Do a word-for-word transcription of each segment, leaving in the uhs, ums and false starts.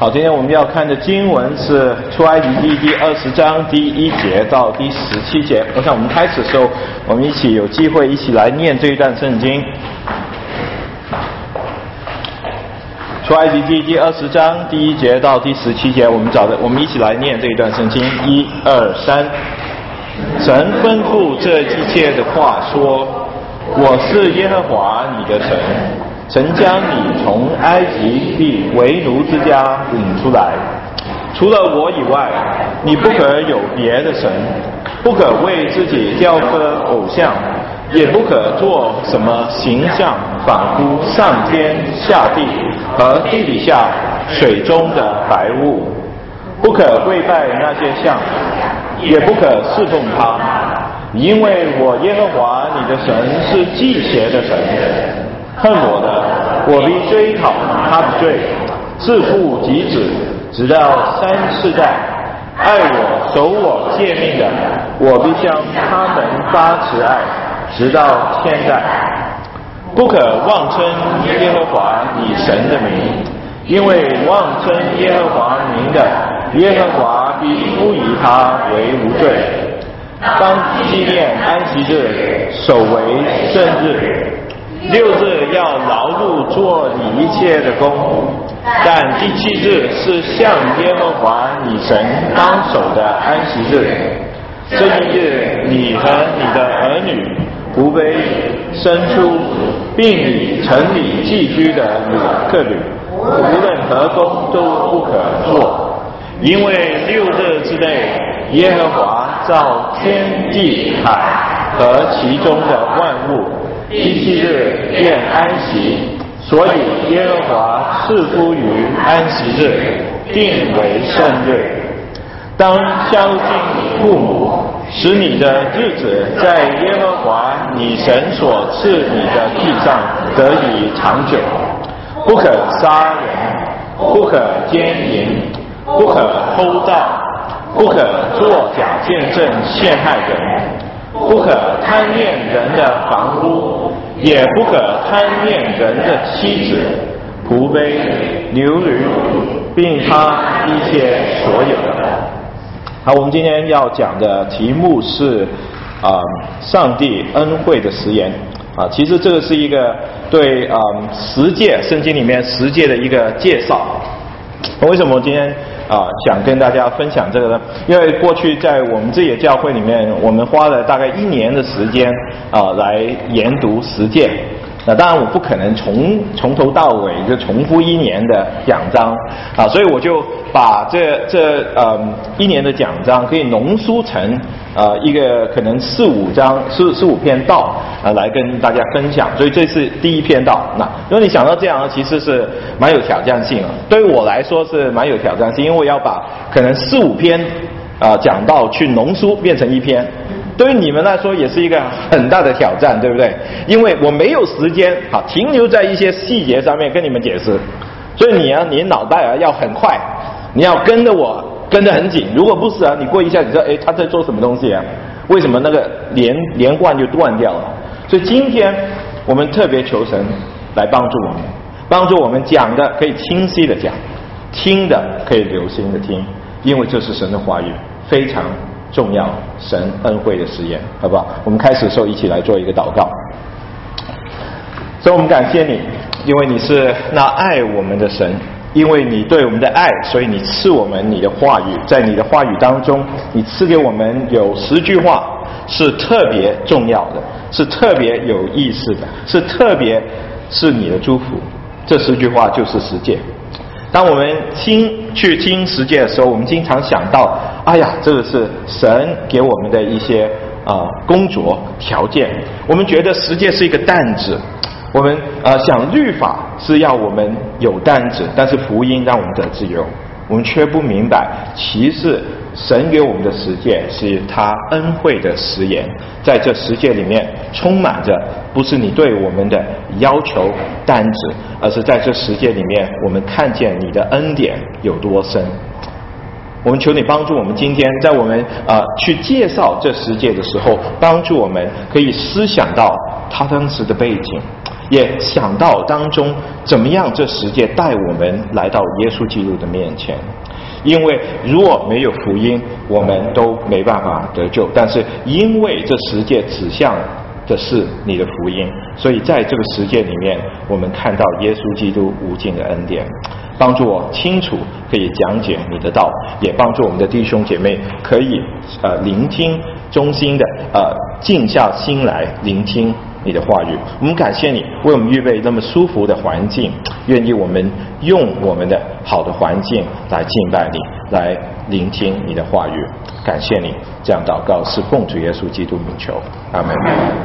好，今天我们要看的经文是出埃及记第二十章第一节到第十七节。我想我们开始的时候，我们一起有机会一起来念这一段圣经。出埃及记第二十章第一节到第十七节，我们找的，我们一起来念这一段圣经。一二三，神吩咐这一切的话说：“我是耶和华你的神。”曾将你从埃及地为奴之家领出来，除了我以外，你不可有别的神，不可为自己雕刻偶像，也不可做什么形象，仿佛上天下地和地底下水中的白雾，不可跪拜那些像，也不可侍奉他，因为我耶和华你的神是忌邪的神。恨我的，我必追讨他的罪，自父及子，直到三世代；爱我、守我诫命的，我必向他们发慈爱，直到千代。不可妄称耶和华你神的名，因为妄称耶和华名的，耶和华必不以他为无罪。当纪念安息日，守为圣日。六日要劳碌做你一切的工，但第七日是向耶和华你神当守的安息日。这一日，你和你的儿女、仆婢、牲畜，并你城里寄居的旅客旅，无论何工都不可做，因为六日之内，耶和华造天地海和其中的万物。第七日便安息，所以耶和华赐福于安息日，定为圣日。当孝敬父母，使你的日子在耶和华你神所赐你的地上得以长久。不可杀人，不可奸淫，不可偷盗，不可作假见证陷害人，不可贪恋人的房屋，也不可贪恋人的妻子、仆婢、牛驴，并他一切所有的。好，我们今天要讲的题目是啊、呃，上帝恩惠的实言啊。其实这个是一个对啊、呃、十诫圣经里面十诫的一个介绍。为什么我今天啊、呃、想跟大家分享这个呢？因为过去在我们自己的教会里面，我们花了大概一年的时间啊、呃、来研读十诫。那当然我不可能从从头到尾就重复一年的讲章啊，所以我就把这这呃一年的讲章可以浓缩成呃一个可能四五章四四五篇道啊来跟大家分享。所以这是第一篇道。那如果你想到这样呢，其实是蛮有挑战性的。对于我来说是蛮有挑战性，因为我要把可能四五篇啊、呃、讲道去浓缩变成一篇。对于你们来说也是一个很大的挑战，对不对？因为我没有时间啊停留在一些细节上面跟你们解释，所以你啊，你脑袋啊要很快，你要跟着我跟得很紧。如果不是啊，你过一下你知道，哎，他在做什么东西啊？为什么那个连连贯就断掉了？所以今天我们特别求神来帮助我们，帮助我们讲的可以清晰的讲，听的可以留心的听，因为这是神的话语，非常重要，神恩惠的实验，好不好？我们开始的时候一起来做一个祷告。所以我们感谢你，因为你是那爱我们的神，因为你对我们的爱，所以你赐我们你的话语。在你的话语当中，你赐给我们有十句话是特别重要的，是特别有意思的，是特别是你的祝福。这十句话就是十诫。当我们听去听十诫的时候，我们经常想到，哎呀，这个是神给我们的一些啊、呃、工作条件。我们觉得十诫是一个担子，我们呃想律法是要我们有担子，但是福音让我们得自由。我们却不明白，其实神给我们的十诫是他恩惠的实言，在这十诫里面充满着不是你对我们的要求担子，而是在这十诫里面我们看见你的恩典有多深。我们求你帮助我们今天在我们啊、呃、去介绍这十诫的时候，帮助我们可以思想到他当时的背景， 也想到当中怎么样这十诫带我们来到耶稣基督的面前。因为如果没有福音，我们都没办法得救，但是因为这十诫指向的是你的福音，所以在这个十诫里面，我们看到耶稣基督无尽的恩典，帮助我清楚可以讲解你的道，也帮助我们的弟兄姐妹可以呃聆听，衷心的呃静下心来聆听你的话语。我们感谢你为我们预备那么舒服的环境，愿意我们用我们的好的环境来敬拜你，来聆听你的话语。感谢你，这样祷告是奉主耶稣基督名求，阿们。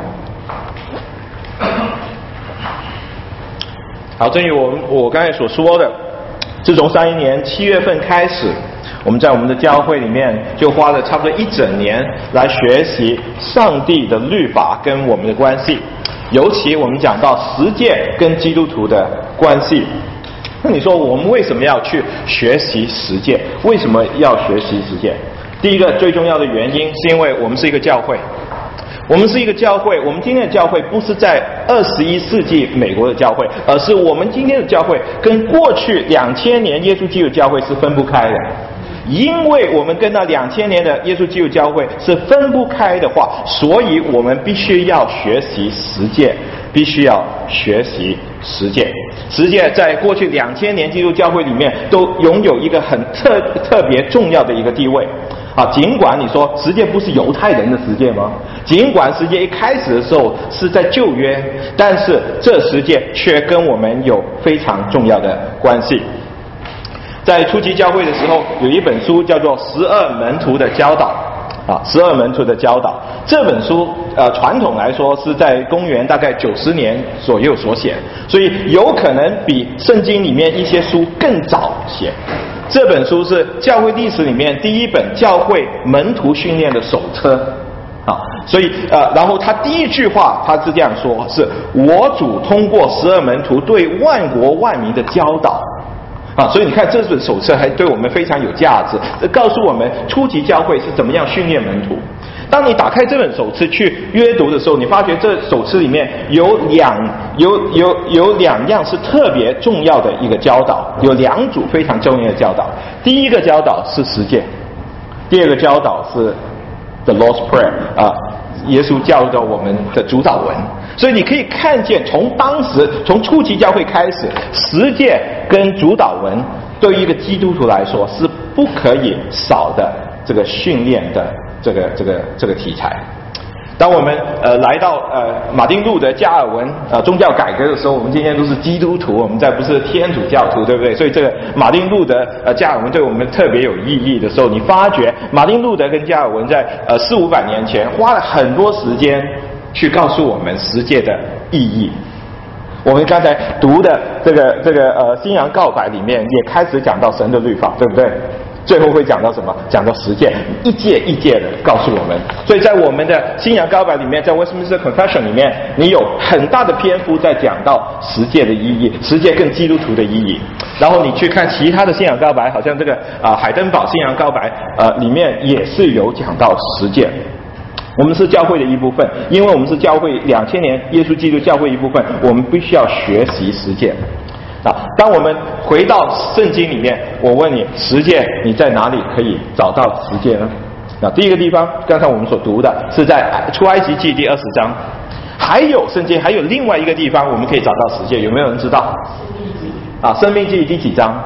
好，正如我们我刚才所说的，自从上一年七月份开始，我们在我们的教会里面就花了差不多一整年来学习上帝的律法跟我们的关系，尤其我们讲到十诫跟基督徒的关系。那你说我们为什么要去学习十诫？为什么要学习十诫？第一个最重要的原因是因为我们是一个教会，我们是一个教会，我们今天的教会不是在二十一世纪美国的教会，而是我们今天的教会跟过去两千年耶稣基督教会是分不开的。因为我们跟那两千年的耶稣基督教会是分不开的话，所以我们必须要学习十诫，必须要学习十诫。十诫在过去两千年基督教会里面都拥有一个很特特别重要的一个地位啊。尽管你说十诫不是犹太人的十诫吗？尽管十诫一开始的时候是在旧约，但是这十诫却跟我们有非常重要的关系。在初期教会的时候，有一本书叫做《十二门徒的教导》啊，《十二门徒的教导》这本书，呃，传统来说是在公元大概九十年左右所写，所以有可能比圣经里面一些书更早写。这本书是教会历史里面第一本教会门徒训练的手册啊，所以呃，然后他第一句话他是这样说：是我主通过十二门徒对万国万民的教导。啊，所以你看这本手册还对我们非常有价值，告诉我们初级教会是怎么样训练门徒。当你打开这本手册去阅读的时候，你发觉这手册里面有两有有有两样是特别重要的一个教导，有两组非常重要的教导。第一个教导是十诫，第二个教导是 The Lord's Prayer 啊，耶稣教导我们的主祷文。所以你可以看见，从当时从初期教会开始，十诫跟主祷文对于一个基督徒来说是不可以少的这个训练的这个这个这个题材。当我们呃来到呃马丁路德加尔文呃宗教改革的时候，我们今天都是基督徒，我们再不是天主教徒，对不对？所以这个马丁路德呃加尔文对我们特别有意义的时候，你发觉马丁路德跟加尔文在呃四五百年前花了很多时间去告诉我们十诫的意义。我们刚才读的这个这个呃新羊告白里面也开始讲到神的律法，对不对？最后会讲到什么？讲到十诫，一诫一诫的告诉我们。所以在我们的新羊告白里面，在 Westminster Confession 里面，你有很大的篇幅在讲到十诫的意义，十诫跟基督徒的意义。然后你去看其他的信仰告白，好像这个啊、呃、海登堡信仰告白呃里面也是有讲到十诫。我们是教会的一部分，因为我们是教会两千年耶稣基督教会一部分，我们必须要学习十诫。啊，当我们回到圣经里面，我问你，十诫你在哪里可以找到十诫呢？那第一个地方，刚才我们所读的是在出埃及记第二十章，还有圣经还有另外一个地方我们可以找到十诫，有没有人知道？啊，申命记第几章？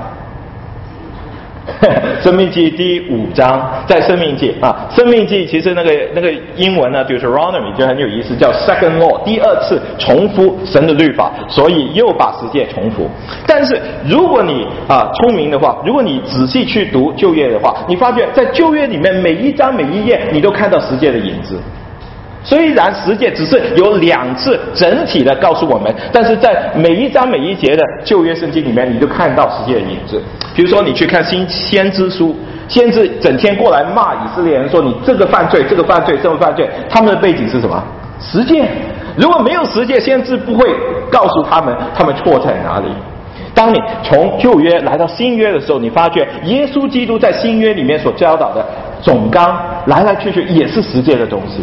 申命记第五章，在申命记啊，申命记其实那个那个英文呢 Deuteronomy 就很有意思，叫 second law， 第二次重复神的律法，所以又把十诫重复。但是如果你啊聪明的话，如果你仔细去读旧约的话，你发觉在旧约里面每一章每一页你都看到十诫的影子。虽然十诫只是有两次整体的告诉我们，但是在每一章每一节的旧约圣经里面，你就看到十诫的影子。比如说你去看新先知书，先知整天过来骂以色列人说你这个犯罪这个犯罪这个犯罪，他们的背景是什么？十诫。如果没有十诫，先知不会告诉他们他们错在哪里。当你从旧约来到新约的时候，你发觉耶稣基督在新约里面所教导的总纲来来去去也是十诫的东西。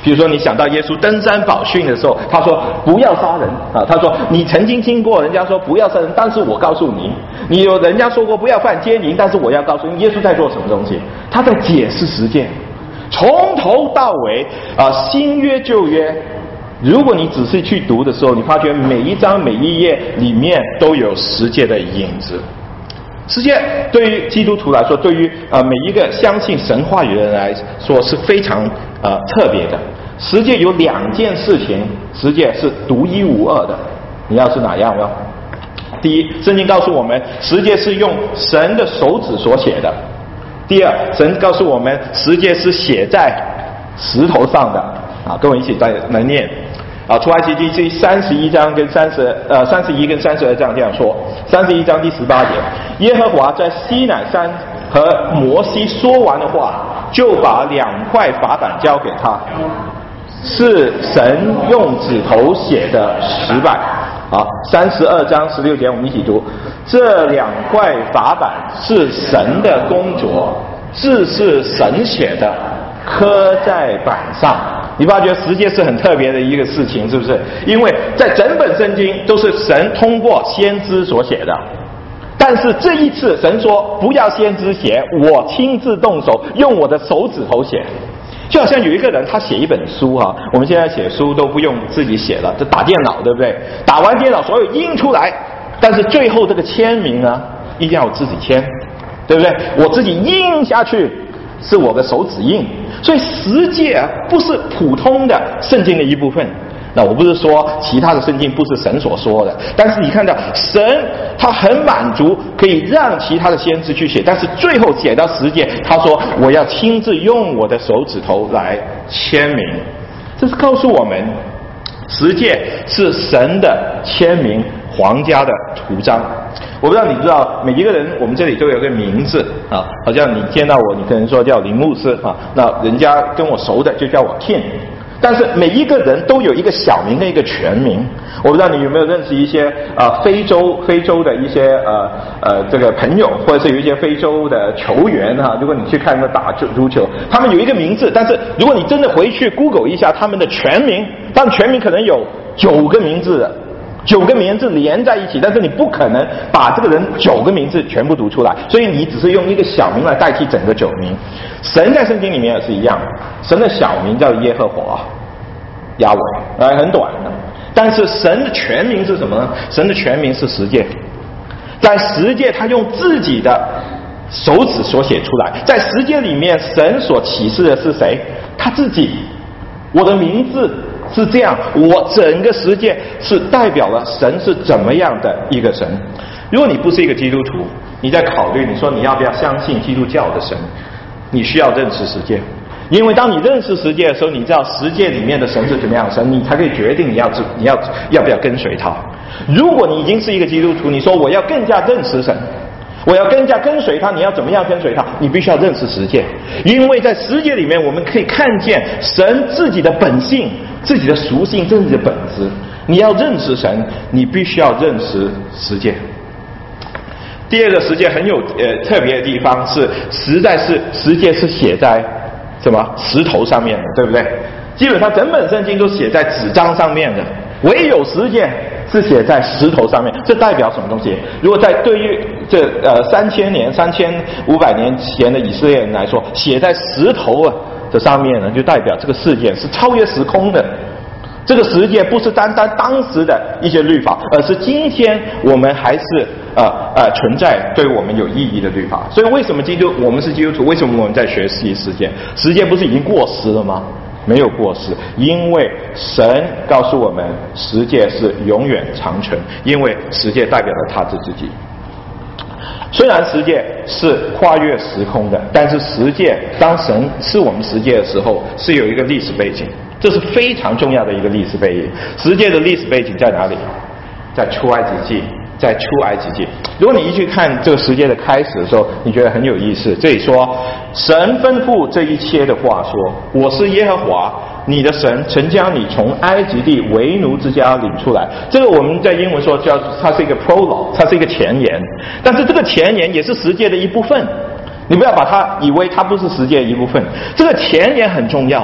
比如说你想到耶稣登山宝训的时候，他说不要杀人啊，他说你曾经听过人家说不要杀人，但是我告诉你，你有人家说过不要犯奸淫，但是我要告诉你，耶稣在做什么东西？他在解释十诫，从头到尾啊，新约旧约。如果你仔细去读的时候，你发觉每一章每一页里面都有十诫的影子。十诫对于基督徒来说，对于呃每一个相信神话语的人来说是非常呃特别的。十诫有两件事情，十诫是独一无二的。你要是哪样呢？第一，圣经告诉我们，十诫是用神的手指所写的。第二，神告诉我们，十诫是写在石头上的。啊，跟我一起再来念。啊，出埃及记第三十一章跟三十呃三十一跟三十二章这样说。三十一章第十八节，耶和华在西乃山和摩西说完的话，就把两块法板交给他，是神用指头写的石板。好，三十二章十六节我们一起读，这两块法板是神的工作，字是神写的，刻在板上。你发觉十诫是很特别的一个事情，是不是？因为在整本圣经都是神通过先知所写的，但是这一次神说不要先知写，我亲自动手用我的手指头写。就好像有一个人他写一本书哈、啊，我们现在写书都不用自己写了，就打电脑，对不对？打完电脑所有印出来，但是最后这个签名呢，一定要我自己签，对不对？我自己印下去是我的手指印。所以十诫啊不是普通的圣经的一部分。那我不是说其他的圣经不是神所说的，但是你看到神他很满足可以让其他的先知去写，但是最后写到十诫，他说我要亲自用我的手指头来签名。这是告诉我们十诫是神的签名，皇家的图章。我不知道你知道，每一个人我们这里都有个名字啊，好像你见到我，你可能说叫林牧师啊，那人家跟我熟的就叫我 King。但是每一个人都有一个小名和一个全名。我不知道你有没有认识一些呃非洲非洲的一些呃呃这个朋友，或者是有一些非洲的球员哈、啊。如果你去看个打足球，他们有一个名字，但是如果你真的回去 Google 一下他们的全名，他们全名可能有九个名字的。九个名字连在一起，但是你不可能把这个人九个名字全部读出来，所以你只是用一个小名来代替整个九名。神在圣经里面也是一样，神的小名叫耶和华亚伟，呃，很短的。但是神的全名是什么呢？神的全名是十诫，在十诫他用自己的手指所写出来，在十诫里面神所启示的是谁？他自己。我的名字是这样，我整个十诫是代表了神是怎么样的一个神。如果你不是一个基督徒，你在考虑你说你要不要相信基督教的神，你需要认识十诫。因为当你认识十诫的时候，你知道十诫里面的神是怎么样的神，你才可以决定你要你要要不要跟随他。如果你已经是一个基督徒，你说我要更加认识神，我要更加跟随他，你要怎么样跟随他？你必须要认识十诫，因为在十诫里面我们可以看见神自己的本性、自己的属性、自己的本质。你要认识神，你必须要认识十诫。第二个十诫很有呃特别的地方是，实在是十诫是写在什么石头上面的，对不对？基本上整本圣经都写在纸张上面的，唯有十诫是写在石头上面。这代表什么东西？如果在对于这呃三千年、三千五百年前的以色列人来说，写在石头啊的上面呢，就代表这个事件是超越时空的。这个十诫不是单单当时的一些律法，而是今天我们还是呃呃存在对我们有意义的律法。所以为什么基督我们是基督徒？为什么我们在学习十诫？十诫不是已经过时了吗？没有过时，因为神告诉我们十诫是永远长存，因为十诫代表了他自己。虽然十诫是跨越时空的，但是十诫当神赐我们十诫的时候，是有一个历史背景，这是非常重要的一个历史背景。十诫的历史背景在哪里？在出埃及记，在出埃及记。如果你一去看这个十诫的开始的时候，你觉得很有意思。这里说，神吩咐这一切的话说：“我是耶和华你的神，曾将你从埃及地为奴之家领出来。”这个我们在英文说叫它是一个 prologue， 它是一个前言。但是这个前言也是十诫的一部分，你不要把它以为它不是十诫的一部分。这个前言很重要。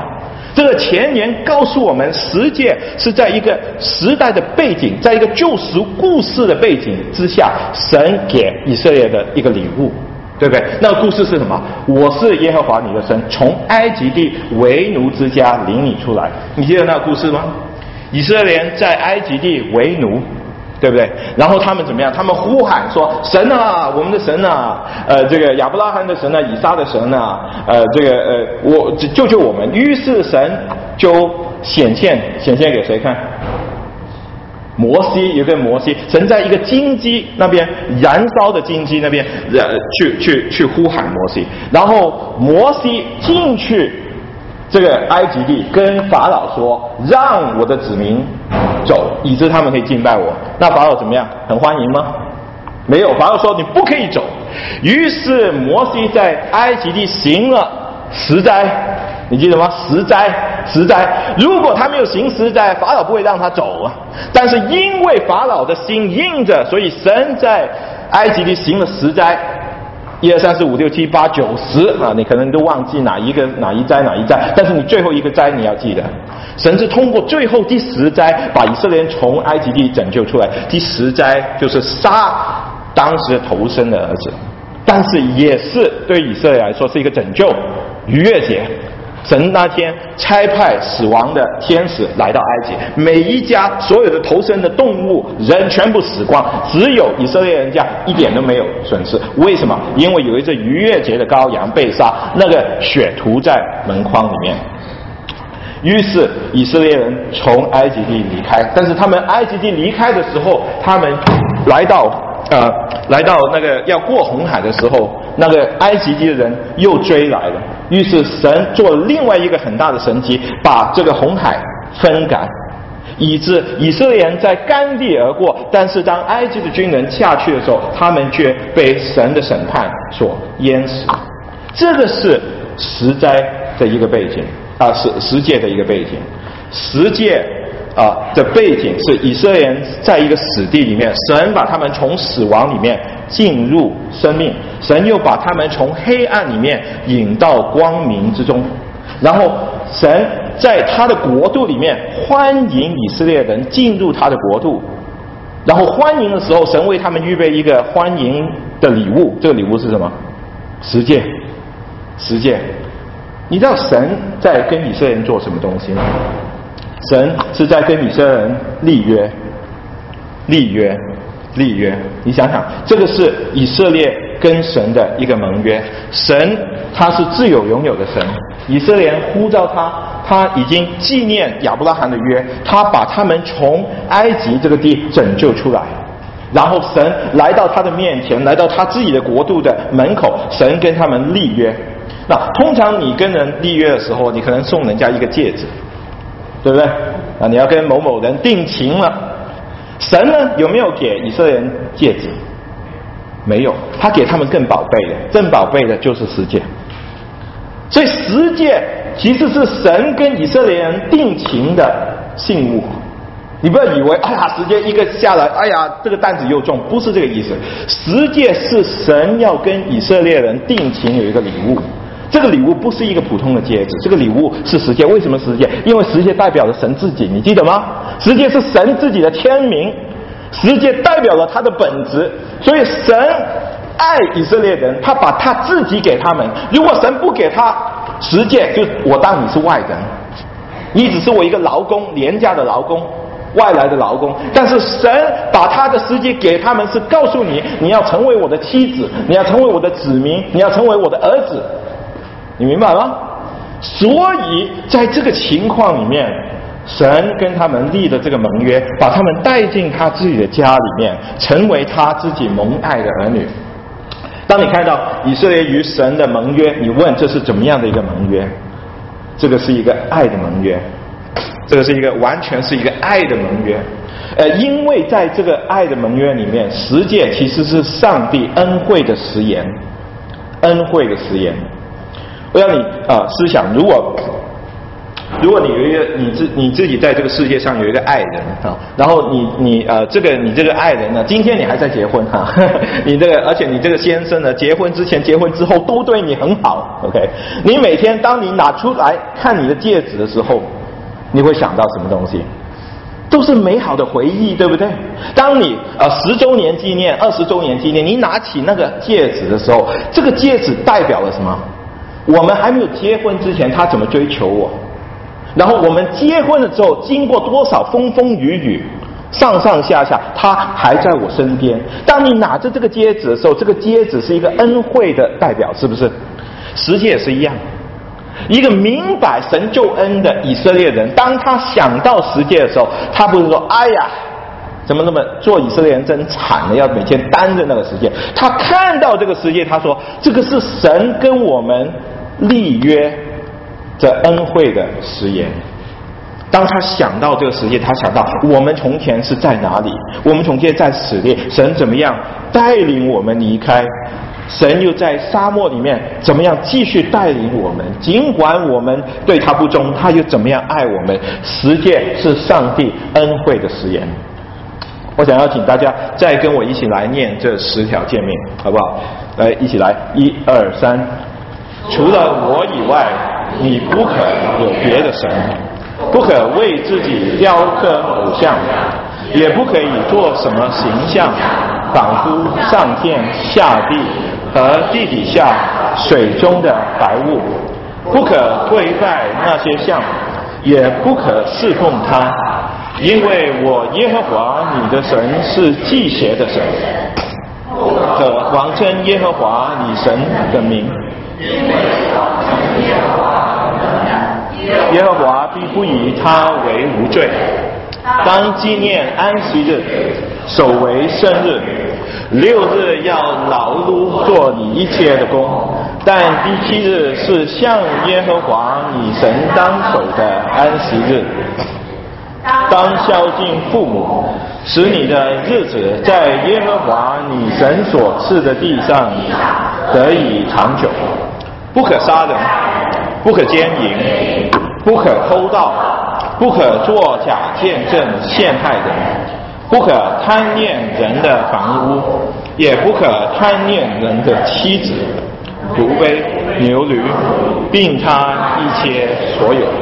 这个前言告诉我们，十诫是在一个时代的背景，在一个救赎故事的背景之下，神给以色列的一个礼物，对不对？那个故事是什么？我是耶和华你的神，从埃及地为奴之家领你出来。你记得那个故事吗？以色列人在埃及地为奴，对不对？然后他们怎么样？他们呼喊说：“神啊，我们的神啊，呃，这个亚伯拉罕的神啊，以撒的神啊，呃，这个呃，我救救我们！”于是神就显现，显现给谁看？摩西，有个摩西，神在一个荆棘那边，燃烧的荆棘那边，呃，去去去呼喊摩西，然后摩西进去这个埃及地，跟法老说：“让我的子民走，以致他们可以敬拜我。”那法老怎么样？很欢迎吗？没有，法老说你不可以走。于是摩西在埃及地行了十灾，你记得吗？十灾，十灾。如果他没有行十灾，法老不会让他走啊。但是因为法老的心硬着，所以神在埃及地行了十灾。一二三四五六七八九十啊，你可能都忘记哪一个哪一灾哪一灾，但是你最后一个灾你要记得，神是通过最后第十灾把以色列人从埃及地拯救出来。第十灾就是杀当时投生的儿子，但是也是对以色列来说是一个拯救。逾越节，神那天差派死亡的天使来到埃及，每一家所有的投生的动物人全部死光，只有以色列人家一点都没有损失。为什么？因为有一只逾越节的羔羊被杀，那个血涂在门框里面。于是以色列人从埃及地离开，但是他们埃及地离开的时候，他们来到呃来到那个要过红海的时候，那个埃及地的人又追来了。于是神做了另外一个很大的神迹，把这个红海分干，以致以色列人在干地而过，但是当埃及的军人下去的时候，他们却被神的审判所淹死。这个是十灾的一个背景啊，十十诫的一个背景。十诫啊的背景是以色列人在一个死地里面，神把他们从死亡里面进入生命，神又把他们从黑暗里面引到光明之中，然后神在他的国度里面欢迎以色列人进入他的国度，然后欢迎的时候，神为他们预备一个欢迎的礼物，这个礼物是什么？十诫。十诫。你知道神在跟以色列人做什么东西吗？神是在跟以色列人立约，立约，立约。你想想，这个是以色列跟神的一个盟约。神他是自有拥有的神，以色列人呼召他，他已经纪念亚伯拉罕的约，他把他们从埃及这个地拯救出来，然后神来到他的面前，来到他自己的国度的门口，神跟他们立约。那通常你跟人立约的时候，你可能送人家一个戒指，对不对？啊，你要跟某某人定情了。神呢，有没有给以色列人戒指？没有，他给他们更宝贝的，更宝贝的就是十诫。所以十诫其实是神跟以色列人定情的信物。你不要以为哎呀，十诫一个下来，哎呀，这个担子又重，不是这个意思。十诫是神要跟以色列人定情有一个礼物。这个礼物不是一个普通的戒指，这个礼物是十诫。为什么十诫？因为十诫代表了神自己，你记得吗？十诫是神自己的签名，十诫代表了他的本质。所以神爱以色列人，他把他自己给他们。如果神不给他十诫，就我当你是外人，你只是我一个劳工，廉价的劳工，外来的劳工。但是神把他的十诫给他们，是告诉你，你要成为我的妻子，你要成为我的子民，你要成为我的儿子。你明白吗？所以在这个情况里面，神跟他们立的这个盟约，把他们带进他自己的家里面，成为他自己蒙爱的儿女。当你看到以色列与神的盟约，你问这是怎么样的一个盟约？这个是一个爱的盟约，这个是一个完全是一个爱的盟约。呃，因为在这个爱的盟约里面，十诫其实是上帝恩惠的实言，恩惠的实言。我要你啊、呃、思想，如果如果你有一个你自你自己在这个世界上有一个爱人啊，然后你你呃这个你这个爱人呢，今天你还在结婚哈、啊，你这个而且你这个先生呢，结婚之前结婚之后都对你很好 ，OK， 你每天当你拿出来看你的戒指的时候，你会想到什么东西？都是美好的回忆，对不对？当你呃十周年纪念、二十周年纪念，你拿起那个戒指的时候，这个戒指代表了什么？我们还没有结婚之前，他怎么追求我？然后我们结婚了之后，经过多少风风雨雨，上上下下，他还在我身边。当你拿着这个戒指的时候，这个戒指是一个恩惠的代表，是不是？十诫也是一样。一个明白神救恩的以色列人，当他想到十诫的时候，他不是说哎呀怎么那么做以色列人真惨了，要每天担着那个十诫。他看到这个十诫，他说这个是神跟我们立约这恩惠的誓言。当他想到这个十诫，他想到我们从前是在哪里，我们从前在死列，神怎么样带领我们离开，神又在沙漠里面怎么样继续带领我们，尽管我们对他不忠，他又怎么样爱我们。十诫是上帝恩惠的誓言。我想要请大家再跟我一起来念这十条诫命，好不好？来，一起来，一二三。除了我以外，你不可有别的神，不可为自己雕刻偶像，也不可以做什么形象，仿佛上天下地和地底下水中的白物，不可跪拜那些像，也不可侍奉他，因为我耶和华你的神是忌邪的神，可妄称耶和华你神的名。耶和华必不以他为无罪。当纪念安息日，守为圣日。六日要劳碌做你一切的工，但第七日是向耶和华你神当守的安息日。当孝敬父母，使你的日子在耶和华你神所赐的地上得以长久。不可杀人，不可奸淫，不可偷盗，不可作假见证陷害人，不可贪恋人的房屋，也不可贪恋人的妻子、仆婢、牛驴，并他一切所有。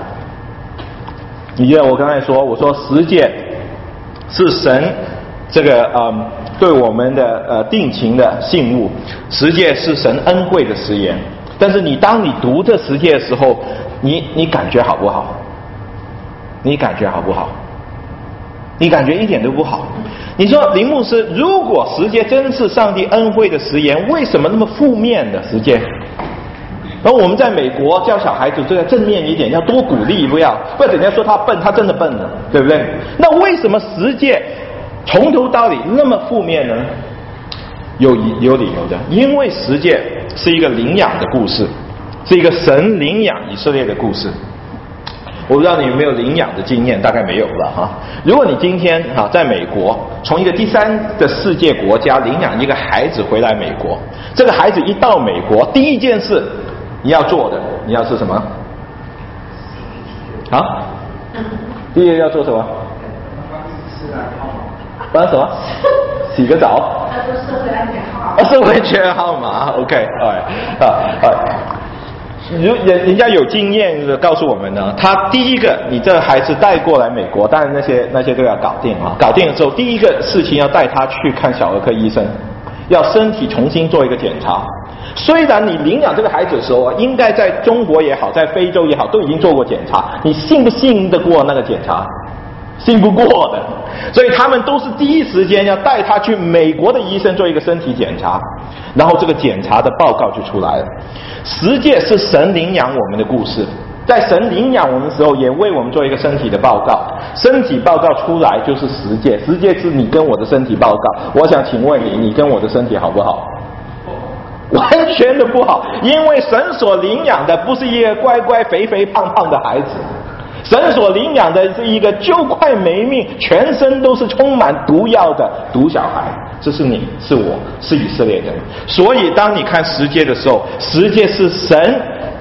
你记得我刚才说，我说十诫是神这个嗯对我们的呃定情的信物，十诫是神恩惠的誓言。但是你当你读这十诫的时候，你你感觉好不好？你感觉好不好？你感觉一点都不好。你说林牧师，如果十诫真是上帝恩惠的誓言，为什么那么负面的十诫？然后我们在美国教小孩子就要正面一点，要多鼓励，不要不要人家说他笨，他真的笨了，对不对？那为什么十诫从头到尾那么负面呢？有有理由的，因为十诫是一个领养的故事，是一个神领养以色列的故事。我不知道你有没有领养的经验，大概没有吧哈。如果你今天哈在美国，从一个第三的世界国家领养一个孩子回来美国，这个孩子一到美国，第一件事你要做的，你要是什么？啊？第一个要做什么？帮什么？洗个澡。他说社会安全号。社会安全号码 ，OK， 哎啊啊。如人人家有经验的告诉我们呢，他第一个，你这孩子带过来美国，当然那些那些都要搞定啊。搞定了之后，第一个事情要带他去看小儿科医生，要身体重新做一个检查。虽然你领养这个孩子的时候啊，应该在中国也好，在非洲也好，都已经做过检查，你信不信得过那个检查？信不过的。所以他们都是第一时间要带他去美国的医生做一个身体检查，然后这个检查的报告就出来了。十诫是神领养我们的故事，在神领养我们的时候，也为我们做一个身体的报告。身体报告出来就是十诫，十诫是你跟我的身体报告。我想请问你，你跟我的身体好不好？完全的不好，因为神所领养的不是一个乖乖肥肥胖胖的孩子，神所领养的是一个就快没命，全身都是充满毒药的毒小孩。这是你，是我，是以色列人。所以当你看十诫的时候，十诫是神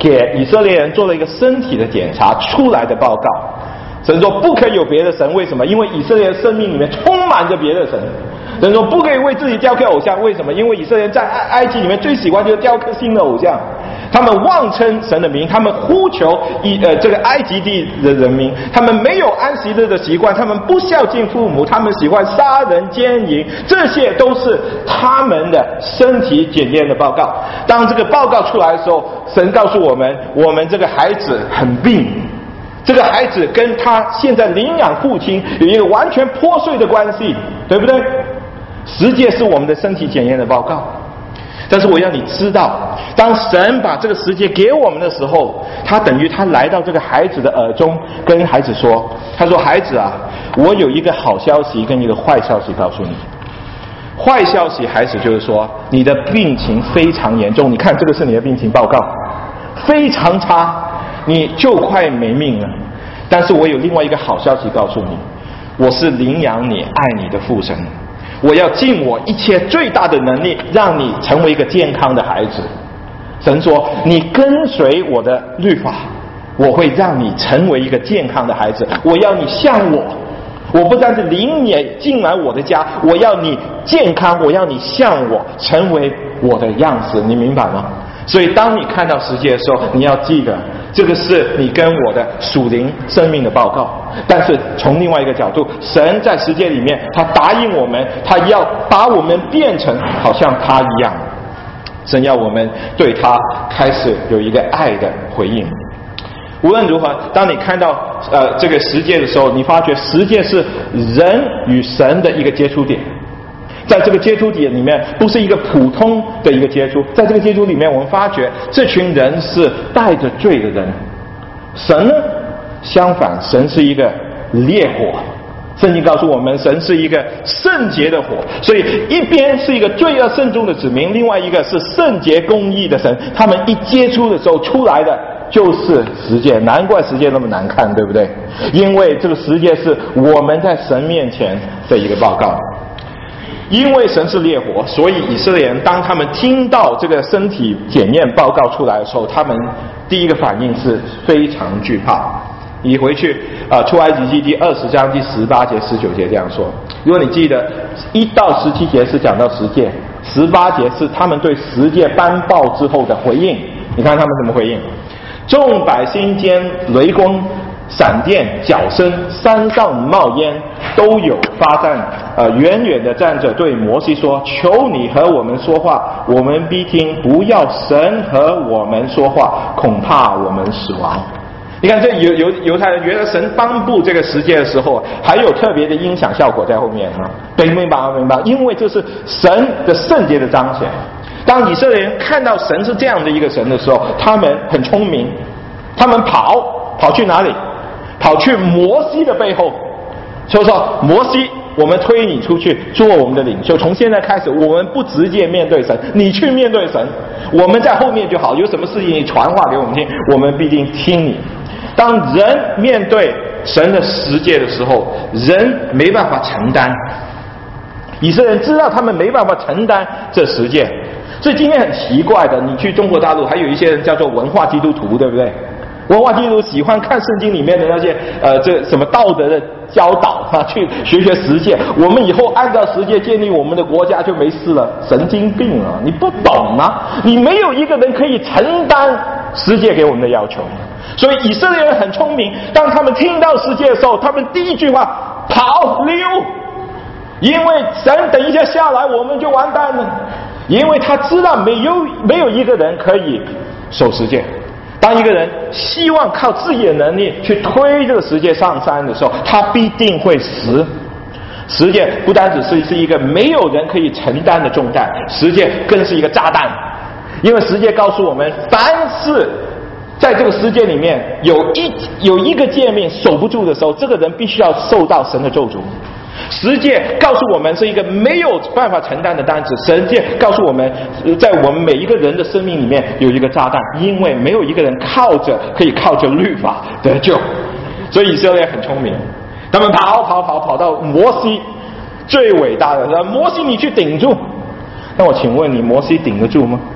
给以色列人做了一个身体的检查出来的报告。神说不可以有别的神，为什么？因为以色列人生命里面充满着别的神。神说不可以为自己雕刻偶像，为什么？因为以色列人在埃埃及里面最喜欢就是雕刻新的偶像，他们妄称神的名，他们呼求以呃这个埃及地的人民，他们没有安息日的习惯，他们不孝敬父母，他们喜欢杀人奸淫，这些都是他们的身体检验的报告。当这个报告出来的时候，神告诉我们，我们这个孩子很病，这个孩子跟他现在领养父亲有一个完全破碎的关系，对不对？十诫是我们的身体检验的报告，但是我要你知道，当神把这个十诫给我们的时候，他等于他来到这个孩子的耳中，跟孩子说，他说孩子啊，我有一个好消息跟一个坏消息告诉你。坏消息孩子就是说，你的病情非常严重，你看这个是你的病情报告，非常差，你就快没命了。但是我有另外一个好消息告诉你，我是领养你爱你的父神，我要尽我一切最大的能力让你成为一个健康的孩子。神说你跟随我的律法，我会让你成为一个健康的孩子，我要你像我，我不但是领你进来我的家，我要你健康，我要你像我，成为我的样子，你明白吗？所以当你看到十诫的时候，你要记得这个是你跟我的属灵生命的报告。但是从另外一个角度，神在十诫里面他答应我们，他要把我们变成好像他一样，神要我们对他开始有一个爱的回应。无论如何，当你看到呃这个十诫的时候，你发觉十诫是人与神的一个接触点。在这个接触点里面，不是一个普通的一个接触，在这个接触里面，我们发觉这群人是带着罪的人。神呢，相反，神是一个烈火。圣经告诉我们，神是一个圣洁的火，所以一边是一个罪恶慎重的子民，另外一个是圣洁公义的神。他们一接触的时候出来的就是十诫，难怪十诫那么难看，对不对？因为这个十诫是我们在神面前的一个报告。因为神是烈火，所以以色列人当他们听到这个身体检验报告出来的时候，他们第一个反应是非常惧怕。你回去啊、呃，出埃及记第二十章第十八节、十九节这样说。如果你记得一到十七节是讲到十诫，十八节是他们对十诫颁布之后的回应。你看他们怎么回应？众百姓间雷公、闪电、角声，山上冒烟，都有发战。呃，远远的站着对摩西说：“求你和我们说话，我们必听；不要神和我们说话，恐怕我们死亡。”你看，这犹犹犹太人觉得神颁布这个十诫的时候，还有特别的音响效果在后面啊，明白吗？明白？因为这是神的圣洁的彰显。当以色列人看到神是这样的一个神的时候，他们很聪明，他们跑跑去哪里？跑去摩西的背后，就说摩西，我们推你出去做我们的领袖，从现在开始我们不直接面对神，你去面对神，我们在后面就好，有什么事情你传话给我们听，我们必定听你。当人面对神的十诫的时候，人没办法承担，以色列人知道他们没办法承担这十诫，所以今天很奇怪的，你去中国大陆还有一些人叫做文化基督徒，对不对？文化基督徒喜欢看圣经里面的那些呃这什么道德的教导啊，去学学十诫，我们以后按照十诫建立我们的国家就没事了。神经病啊，你不懂吗？你没有一个人可以承担十诫给我们的要求。所以以色列人很聪明，当他们听到十诫的时候，他们第一句话跑溜，因为神等一下下来我们就完蛋了，因为他知道没有没有一个人可以守十诫。当一个人希望靠自己的能力去推这个十诫上山的时候，他必定会死。十诫不单只是是一个没有人可以承担的重担，十诫更是一个炸弹。因为十诫告诉我们，凡是在这个十诫里面有一有一个诫命守不住的时候，这个人必须要受到神的咒诅。十诫告诉我们是一个没有办法承担的担子，十诫告诉我们，在我们每一个人的生命里面有一个炸弹，因为没有一个人靠着可以靠着律法得救。所以以色列很聪明，他们跑跑跑跑到摩西最伟大的，摩西你去顶住。那我请问你，摩西顶得住吗？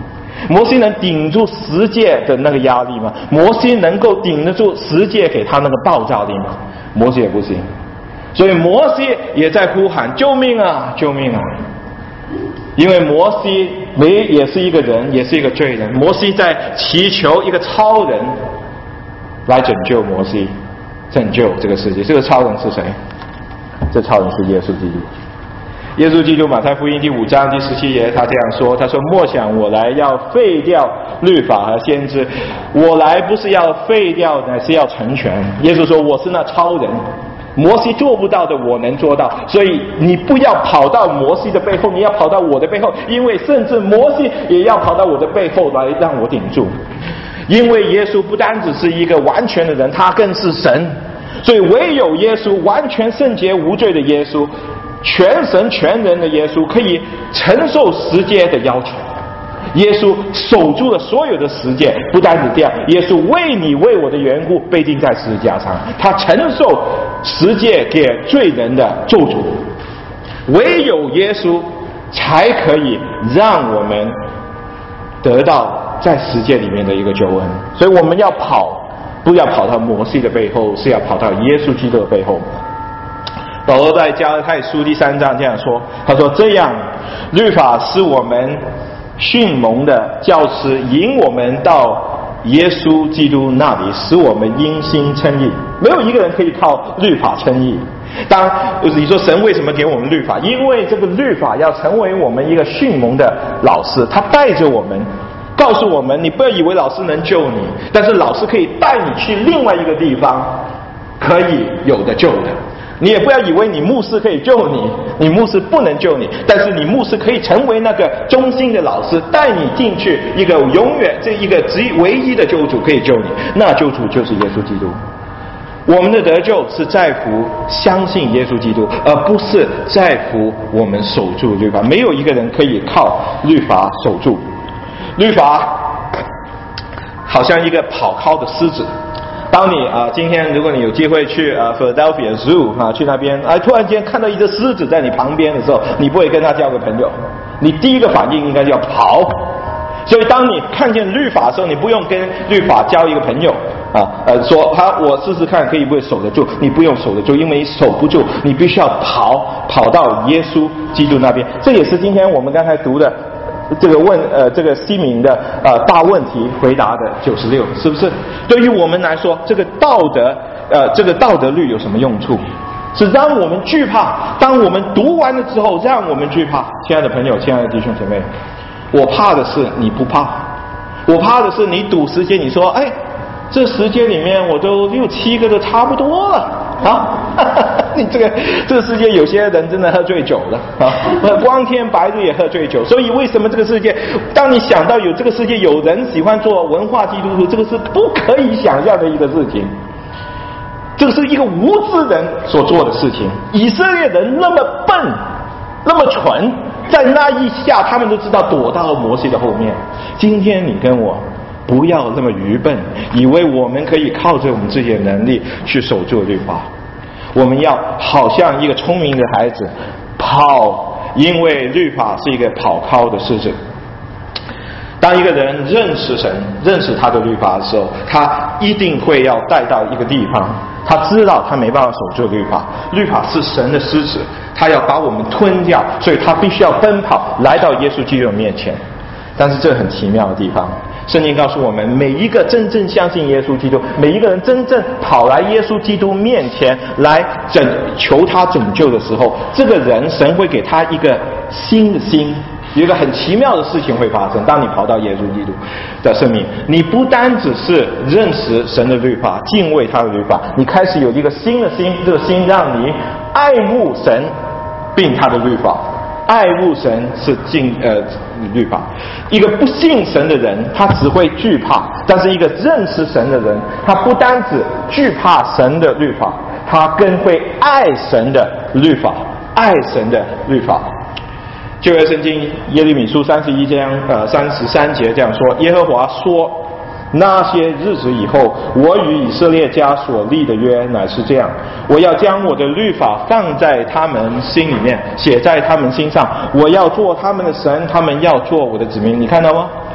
摩西能顶住十诫的那个压力吗？摩西能够顶得住十诫给他那个爆炸力吗？摩西也不行。所以摩西也在呼喊救命啊，救命啊！因为摩西没也是一个人，也是一个罪人。摩西在祈求一个超人来拯救摩西，拯救这个世界。这个超人是谁？这超人是耶稣基督。耶稣基督马太福音第五章第十七节，他这样说：他说，莫想我来要废掉律法和先知，我来不是要废掉，乃是要成全。耶稣说，我是那超人，摩西做不到的我能做到，所以你不要跑到摩西的背后，你要跑到我的背后，因为甚至摩西也要跑到我的背后来让我顶住。因为耶稣不单只是一个完全的人，他更是神，所以唯有耶稣，完全圣洁无罪的耶稣，全神全人的耶稣，可以承受十诫的要求。耶稣守住了所有的十诫，不单是这样，耶稣为你为我的缘故被钉在十字架上，他承受十诫给罪人的咒诅。唯有耶稣才可以让我们得到在十诫里面的一个救恩。所以我们要跑，不要跑到摩西的背后，是要跑到耶稣基督的背后。保罗在加拉太书第三章这样说，他说，这样律法使我们训蒙的教师，引我们到耶稣基督那里，使我们因信称义。没有一个人可以靠律法称义。当你说神为什么给我们律法？因为这个律法要成为我们一个训蒙的老师，他带着我们告诉我们，你不要以为老师能救你，但是老师可以带你去另外一个地方可以有的救的。你也不要以为你牧师可以救你，你牧师不能救你，但是你牧师可以成为那个忠心的老师，带你进去一个永远这一个只唯一的救主可以救你，那救主就是耶稣基督。我们的得救是在乎相信耶稣基督，而不是在乎我们守住律法。没有一个人可以靠律法守住。律法好像一个跑靠的狮子，当你啊、呃，今天如果你有机会去啊 Philadelphia Zoo 啊，去那边，哎，突然间看到一只狮子在你旁边的时候，你不会跟他交个朋友，你第一个反应应该叫跑。所以当你看见律法的时候，你不用跟律法交一个朋友啊，呃，说好我试试看可以不可以守得住，你不用守得住，因为你守不住，你必须要跑，跑到耶稣基督那边。这也是今天我们刚才读的这个问呃这个西敏的呃大问题回答的九十六，是不是？对于我们来说，这个道德呃这个道德律有什么用处？是让我们惧怕。当我们读完了之后，让我们惧怕。亲爱的朋友，亲爱的弟兄姐妹，我怕的是你不怕，我怕的是你赌时间，你说哎，这时间里面我都六七个都差不多了啊。你这个这个世界有些人真的喝醉酒了啊，光天白日也喝醉酒。所以为什么这个世界，当你想到有这个世界有人喜欢做文化基督徒，这个是不可以想象的一个事情。这个是一个无知人所做的事情。以色列人那么笨，那么蠢，在那一下他们都知道躲到了摩西的后面。今天你跟我不要那么愚笨，以为我们可以靠着我们自己的能力去守住律法。我们要好像一个聪明的孩子跑，因为律法是一个跑靠的狮子。当一个人认识神，认识他的律法的时候，他一定会要带到一个地方，他知道他没办法守住律法，律法是神的狮子，他要把我们吞掉，所以他必须要奔跑来到耶稣基督的面前。但是这很奇妙的地方，圣经告诉我们，每一个真正相信耶稣基督，每一个人真正跑来耶稣基督面前来拯求他拯救的时候，这个人神会给他一个新的心。有一个很奇妙的事情会发生，当你跑到耶稣基督的生命，你不单只是认识神的律法，敬畏他的律法，你开始有一个新的心，这个心让你爱慕神并他的律法。爱慕神是敬呃律法。一个不信神的人，他只会惧怕；但是一个认识神的人，他不单只惧怕神的律法，他更会爱神的律法，爱神的律法。旧约圣经耶利米书三十一章呃三十三节这样说：耶和华说，那些日子以后，我与以色列家所立的约乃是这样，我要将我的律法放在他们心里面，写在他们心上，我要做他们的神，他们要做我的子民。你看到吗？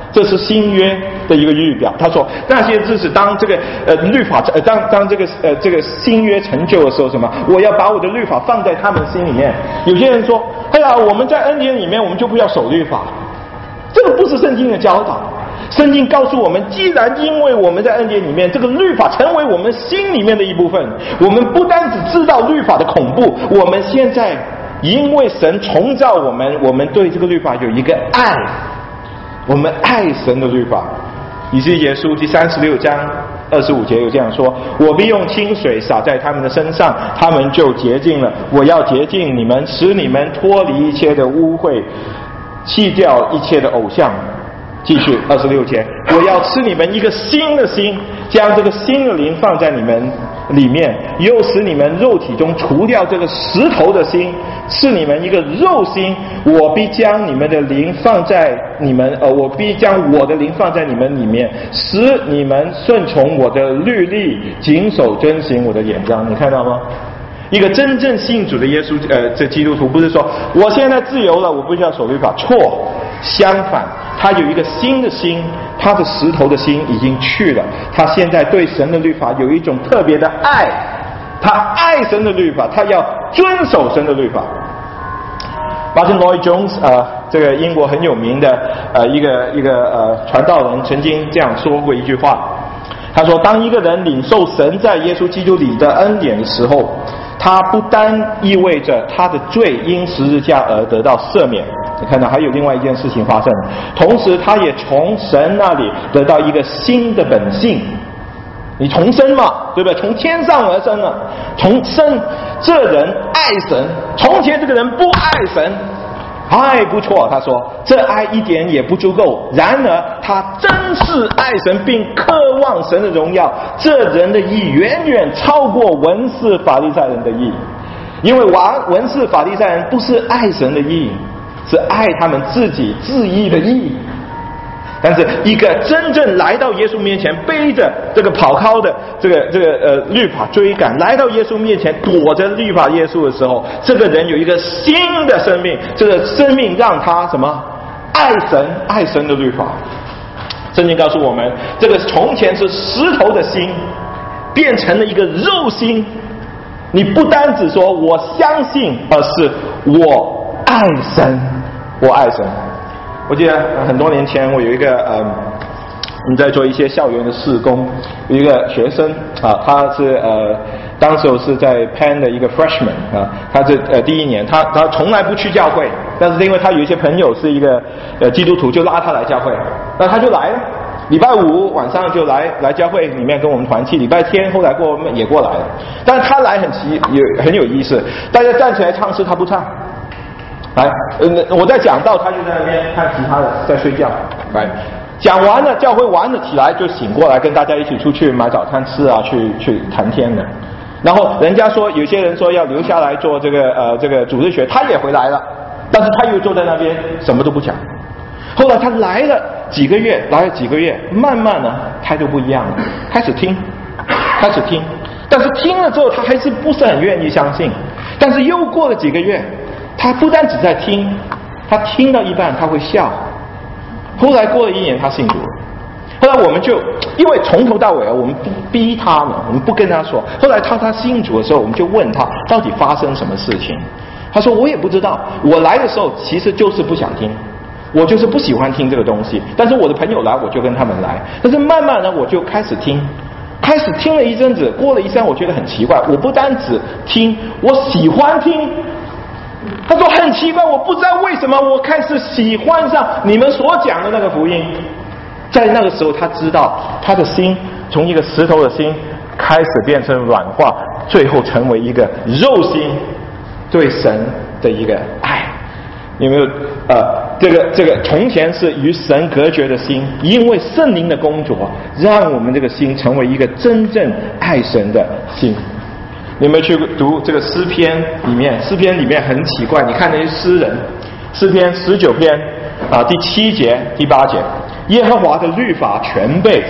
这是新约的一个预表。他说那些日子当这个呃律法呃当当这个呃这个新约成就的时候，什么？我要把我的律法放在他们心里面。有些人说，哎呀，我们在恩典里面，我们就不要守律法。这个不是圣经的教导。圣经告诉我们，既然因为我们在恩典里面，这个律法成为我们心里面的一部分，我们不单只知道律法的恐怖，我们现在因为神重造我们，我们对这个律法有一个爱，我们爱神的律法。以西结书第三十六章二十五节有这样说：我必用清水洒在他们的身上，他们就洁净了。我要洁净你们，使你们脱离一切的污秽，弃掉一切的偶像。继续二十六节，我要赐你们一个新的心，将这个新的灵放在你们里面，又使你们肉体中除掉这个石头的心，赐你们一个肉心。我必将你们的灵放在你们呃，我必将我的灵放在你们里面，使你们顺从我的律例，谨守遵行我的典章。你看到吗？一个真正信主的耶稣呃，这基督徒不是说我现在自由了，我不需要守律法。错，相反，他有一个新的心，他的石头的心已经去了，他现在对神的律法有一种特别的爱，他爱神的律法，他要遵守神的律法。Martin Lloyd Jones 呃，这个英国很有名的呃一个一个呃传道人，曾经这样说过一句话，他说：当一个人领受神在耶稣基督里的恩典的时候，它不单意味着他的罪因十字架而得到赦免，你看到还有另外一件事情发生，同时他也从神那里得到一个新的本性。你重生嘛，对不对？从天上而生了，重生。这人爱神，从前这个人不爱神，爱不错，他说这爱一点也不足够，然而他真是爱神并渴望神的荣耀，这人的义远远超过文士法利赛人的义，因为文士法利赛人不是爱神的义，是爱他们自己自义的义。但是一个真正来到耶稣面前，背着这个跑靠的这个这个呃律法追赶，来到耶稣面前躲着律法耶稣的时候，这个人有一个新的生命，这个生命让他什么？爱神，爱神的律法。圣经告诉我们，这个从前是石头的心，变成了一个肉心。你不单只说我相信，而是我爱神，我爱神。我记得很多年前，我有一个呃，我们在做一些校园的事工，有一个学生啊，他是呃，当时是在 Penn 的一个 freshman 啊，他是呃第一年，他他从来不去教会，但是因为他有一些朋友是一个呃基督徒，就拉他来教会，那他就来了。礼拜五晚上就来来教会里面跟我们团契，礼拜天后来过也过来了，但是他来很奇有很有意思，大家站起来唱诗，他不唱。来，呃，我在讲道，他就在那边看其他的，在睡觉。来，讲完了，教会完了起来就醒过来，跟大家一起出去买早餐吃啊，去去谈天的。然后人家说，有些人说要留下来做这个呃这个主日学，他也回来了，但是他又坐在那边什么都不讲。后来他来了几个月，来了几个月，慢慢呢态度不一样了，开始听，开始听，但是听了之后他还是不是很愿意相信。但是又过了几个月。他不单只在听，他听到一半他会笑。后来过了一年，他信主了。后来我们就因为从头到尾我们不逼他嘛，我们不跟他说。后来他他信主的时候，我们就问他到底发生什么事情。他说我也不知道，我来的时候其实就是不想听，我就是不喜欢听这个东西。但是我的朋友来，我就跟他们来。但是慢慢呢，我就开始听。开始听了一阵子，过了一阵，我觉得很奇怪。我不单只听，我喜欢听。他说很奇怪，我不知道为什么我开始喜欢上你们所讲的那个福音。在那个时候他知道他的心从一个石头的心开始变成软化，最后成为一个肉心，对神的一个爱。有没有呃这个这个从前是与神隔绝的心，因为圣灵的工作让我们这个心成为一个真正爱神的心。你有没有去读这个诗篇里面？诗篇里面很奇怪，你看那些诗人，诗篇十九篇啊第七节第八节，耶和华的律法全备，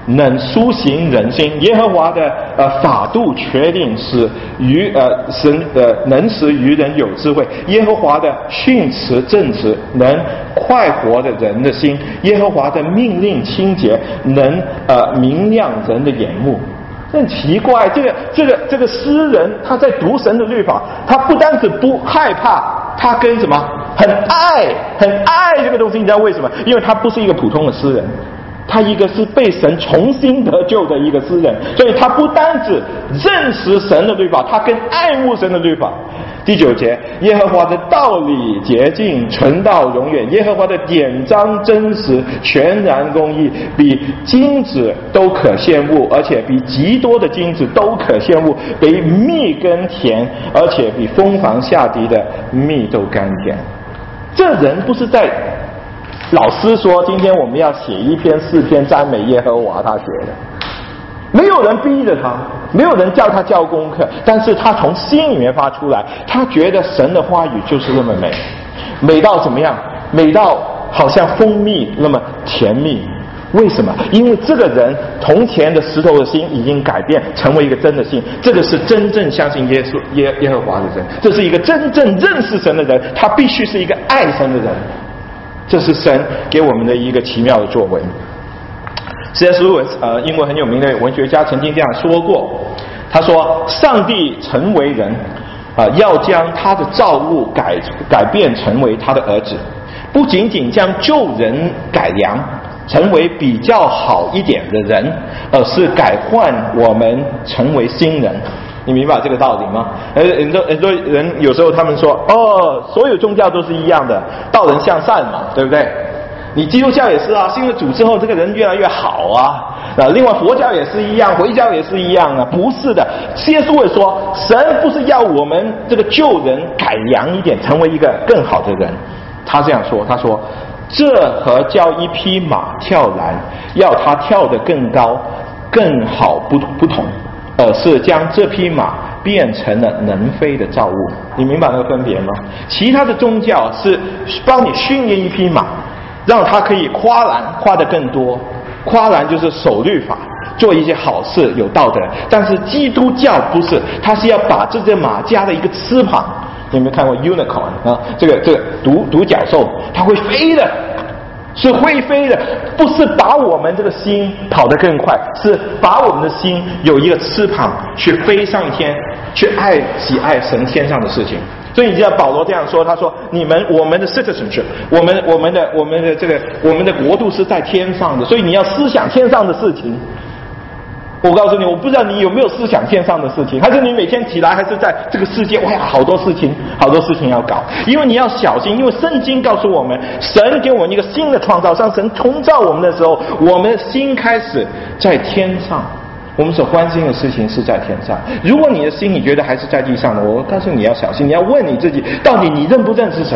能苏醒人心，耶和华的呃法度确定使愚呃神呃能使愚人有智慧，耶和华的训词正直，能快活的人的心，耶和华的命令清洁，能呃明亮人的眼目。很奇怪，这个这个这个诗人他在读神的律法，他不单只不害怕，他跟什么很爱很爱这个东西，你知道为什么？因为他不是一个普通的诗人。他一个是被神重新得救的一个诗人，所以他不单只认识神的律法，他更爱慕神的律法。第九节，耶和华的道理洁净，存到永远，耶和华的典章真实，全然公义，比金子都可羡慕，而且比极多的金子都可羡慕，比蜜更甜，而且比蜂房下滴的蜜都甘甜。这人不是在老师说今天我们要写一篇诗篇赞美耶和华，他学的，没有人逼着他，没有人叫他教功课，但是他从心里面发出来，他觉得神的话语就是那么美，美到怎么样？美到好像蜂蜜那么甜蜜。为什么？因为这个人从前的石头的心已经改变，成为一个真的心。这个是真正相信耶稣耶耶和华的人，这是一个真正认识神的人，他必须是一个爱神的人。这是神给我们的一个奇妙的作为。C S 鲁文呃，英国很有名的文学家曾经这样说过，他说：“上帝成为人，啊、呃，要将他的造物改改变成为他的儿子，不仅仅将旧人改良，成为比较好一点的人，而是改换我们成为新人。”你明白这个道理吗？呃，很多很多人有时候他们说，哦，所有宗教都是一样的，道人向善嘛，对不对？你基督教也是啊，信了主之后，这个人越来越好啊。啊，另外佛教也是一样，回教也是一样啊。不是的，耶稣会说，神不是要我们这个旧人改良一点，成为一个更好的人。他这样说，他说，这和叫一匹马跳栏，要它跳得更高、更好不不同。而是将这匹马变成了能飞的造物。你明白那个分别吗？其他的宗教是帮你训练一匹马，让它可以跨栏跨得更多，跨栏就是守律法，做一些好事，有道德。但是基督教不是，它是要把这只马加了一个翅膀。你有没有看过 unicorn 啊？这个这个独独角兽，它会飞的。是会飞的，不是把我们这个心跑得更快，是把我们的心有一个翅膀去飞上天，去爱喜爱神天上的事情。所以你知道保罗这样说，他说：“你们我们的 citizenship， 我们我们的我们的这个我们的国度是在天上的，所以你要思想天上的事情。”我告诉你，我不知道你有没有思想天上的事情，还是你每天起来还是在这个世界，哇呀，好多事情，好多事情要搞。因为你要小心，因为圣经告诉我们，神给我们一个新的创造，当神重造我们的时候，我们的心开始在天上，我们所关心的事情是在天上。如果你的心你觉得还是在地上的，我告诉你要小心，你要问你自己，到底你认不认识神？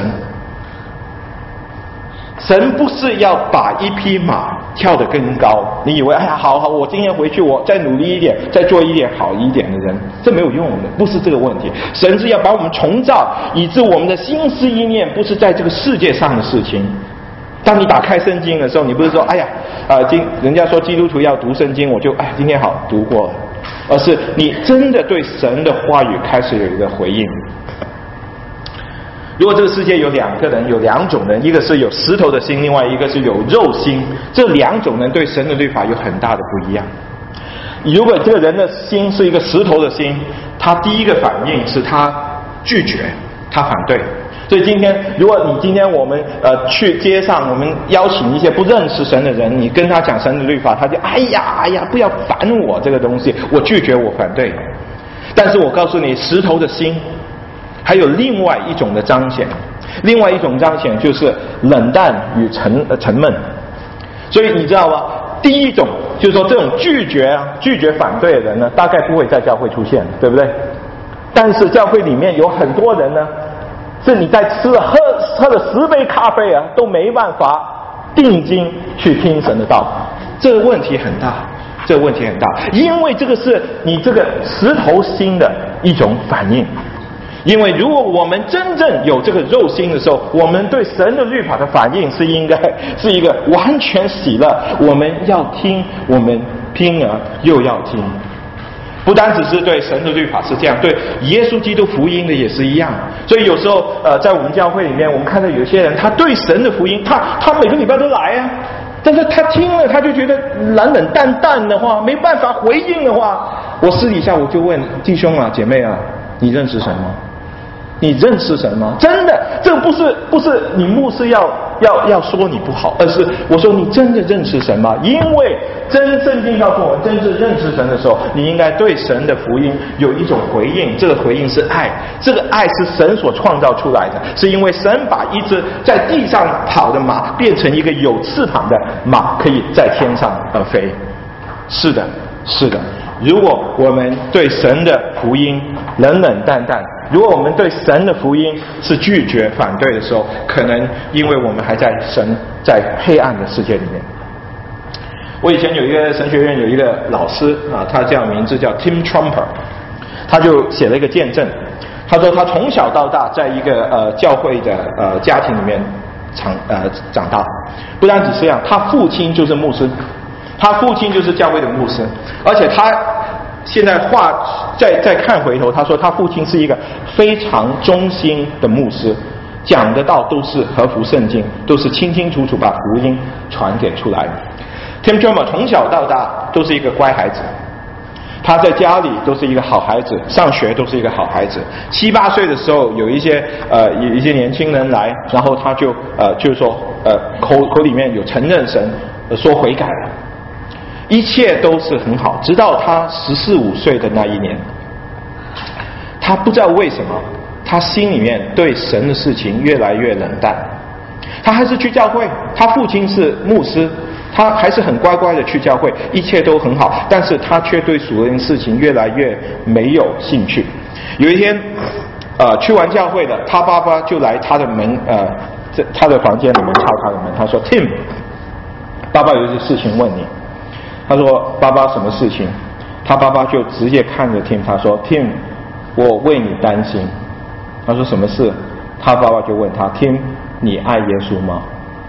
神不是要把一匹马跳得更高，你以为哎呀好好，我今天回去我再努力一点，再做一点好一点的人，这没有用的，不是这个问题。神是要把我们重造，以致我们的心思意念不是在这个世界上的事情。当你打开圣经的时候，你不是说哎呀啊、呃，今人家说基督徒要读圣经，我就哎今天好读过了，而是你真的对神的话语开始有一个回应。如果这个世界有两个人，有两种人，一个是有石头的心，另外一个是有肉心，这两种人对神的律法有很大的不一样。如果这个人的心是一个石头的心，他第一个反应是他拒绝，他反对。所以今天如果你今天我们呃去街上，我们邀请一些不认识神的人，你跟他讲神的律法，他就哎呀哎呀不要烦我这个东西，我拒绝，我反对。但是我告诉你，石头的心还有另外一种的彰显，另外一种彰显就是冷淡与沉呃沉闷。所以你知道吗？第一种就是说这种拒绝啊、拒绝反对的人呢，大概不会在教会出现，对不对？但是教会里面有很多人呢，是你在吃了喝喝了十杯咖啡啊，都没办法定睛去听神的道，这个问题很大，这个问题很大，因为这个是你这个石头心的一种反应。 因为如果我们真正有这个肉心的时候，我们对神的律法的反应是应该是一个完全喜乐。我们要听，我们听而又要听。不单只是对神的律法是这样，对耶稣基督福音的也是一样。所以有时候呃，在我们教会里面，我们看到有些人他对神的福音，他他每个礼拜都来啊，但是他听了他就觉得冷冷淡淡的话，没办法回应的话，我私底下我就问弟兄啊姐妹啊，你认识神吗？你认识神吗？真的，这不是不是你牧师要要要说你不好，而是我说你真的认识神吗？因为真圣经告诉我们，真正认识神的时候，你应该对神的福音有一种回应，这个回应是爱，这个爱是神所创造出来的，是因为神把一只在地上跑的马变成一个有翅膀的马，可以在天上而飞。是的，是的。如果我们对神的福音冷冷淡淡，如果我们对神的福音是拒绝反对的时候，可能因为我们还在神在黑暗的世界里面。我以前有一个神学院有一个老师啊，他这样名字叫 Tim Trumper， 他就写了一个见证，他说他从小到大在一个呃教会的呃家庭里面长呃长大，不单只是这样，他父亲就是牧师。他父亲就是教会的牧师，而且他现在话再再看回头，他说他父亲是一个非常忠心的牧师，讲的道都是合乎圣经，都是清清楚楚把福音传给出来的。Tim Trumper 从小到大都是一个乖孩子，他在家里都是一个好孩子，上学都是一个好孩子。七八岁的时候，有一些呃有一些年轻人来，然后他就呃就是说呃口口里面有承认神，呃、说悔改了。一切都是很好，直到他十四五岁的那一年，他不知道为什么，他心里面对神的事情越来越冷淡。他还是去教会，他父亲是牧师，他还是很乖乖的去教会，一切都很好，但是他却对属灵事情越来越没有兴趣。有一天，呃，去完教会的，他爸爸就来他的门，呃，在他的房间里面敲他的门，他说 ：“Tim， 爸爸有一些事情问你。”他说：“爸爸，什么事情？”他爸爸就直接看着 Tim， 他说 ：“Tim， 我为你担心。”他说：“什么事？”他爸爸就问他 ：“Tim， 你爱耶稣吗？”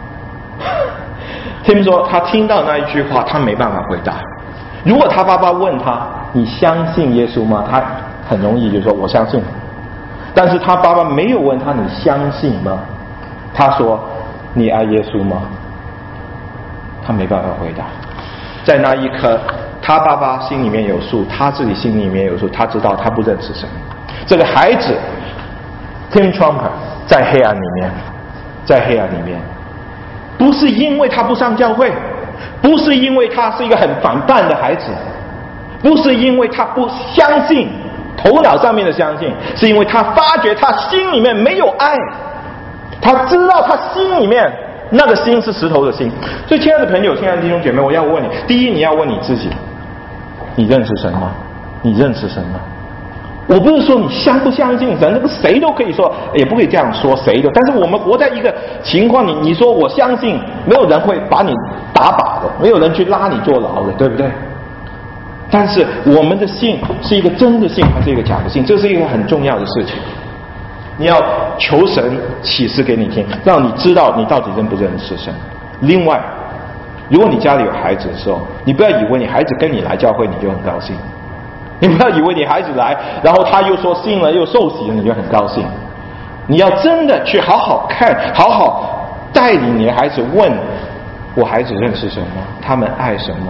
Tim 说他听到那一句话，他没办法回答。如果他爸爸问他：“你相信耶稣吗？”他很容易就说：“我相信。”但是他爸爸没有问他：“你相信吗？”他说：“你爱耶稣吗？”他没办法回答。在那一刻，他爸爸心里面有数，他自己心里面有数，他知道他不认识神。这个孩子 Tim Trumper 在黑暗里面，在黑暗里面，不是因为他不上教会，不是因为他是一个很反叛的孩子，不是因为他不相信，头脑上面的相信，是因为他发觉他心里面没有爱，他知道他心里面那个心是石头的心。所以亲爱的朋友，亲爱的弟兄姐妹，我要问你，第一，你要问你自己，你认识神吗？你认识神吗？我不是说你相不相信神，那个谁都可以说，也不可以这样说谁的。但是我们活在一个情况，你你说我相信，没有人会把你打靶的，没有人去拉你坐牢的，对不对？但是我们的信是一个真的信还是一个假的信，这是一个很重要的事情。你要求神启示给你听，让你知道你到底认不认识神。另外，如果你家里有孩子的时候，你不要以为你孩子跟你来教会你就很高兴，你不要以为你孩子来，然后他又说信了又受洗了你就很高兴。你要真的去好好看，好好带领你的孩子，问我孩子认识神吗？他们爱神吗？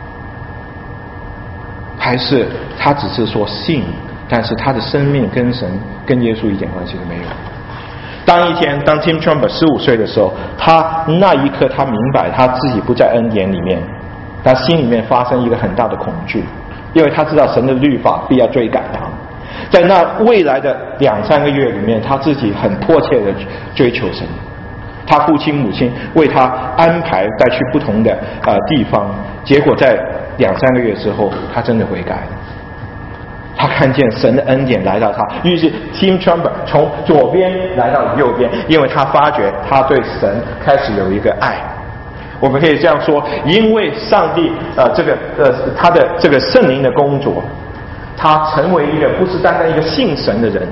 还是他只是说信，但是他的生命跟神跟耶稣一点关系都没有。当一天当 Tim Trumper 十五岁的时候，他那一刻他明白他自己不在恩典里面，他心里面发生一个很大的恐惧，因为他知道神的律法必要追赶他。在那未来的两三个月里面，他自己很迫切的追求神。他父亲母亲为他安排带去不同的呃地方，结果在两三个月之后，他真的悔改了。他看见神的恩典来到他，于是 Tim Trumper 从左边来到右边，因为他发觉他对神开始有一个爱。我们可以这样说，因为上帝呃这个呃他的这个圣灵的工作，他成为一个不是单单一个信神的人，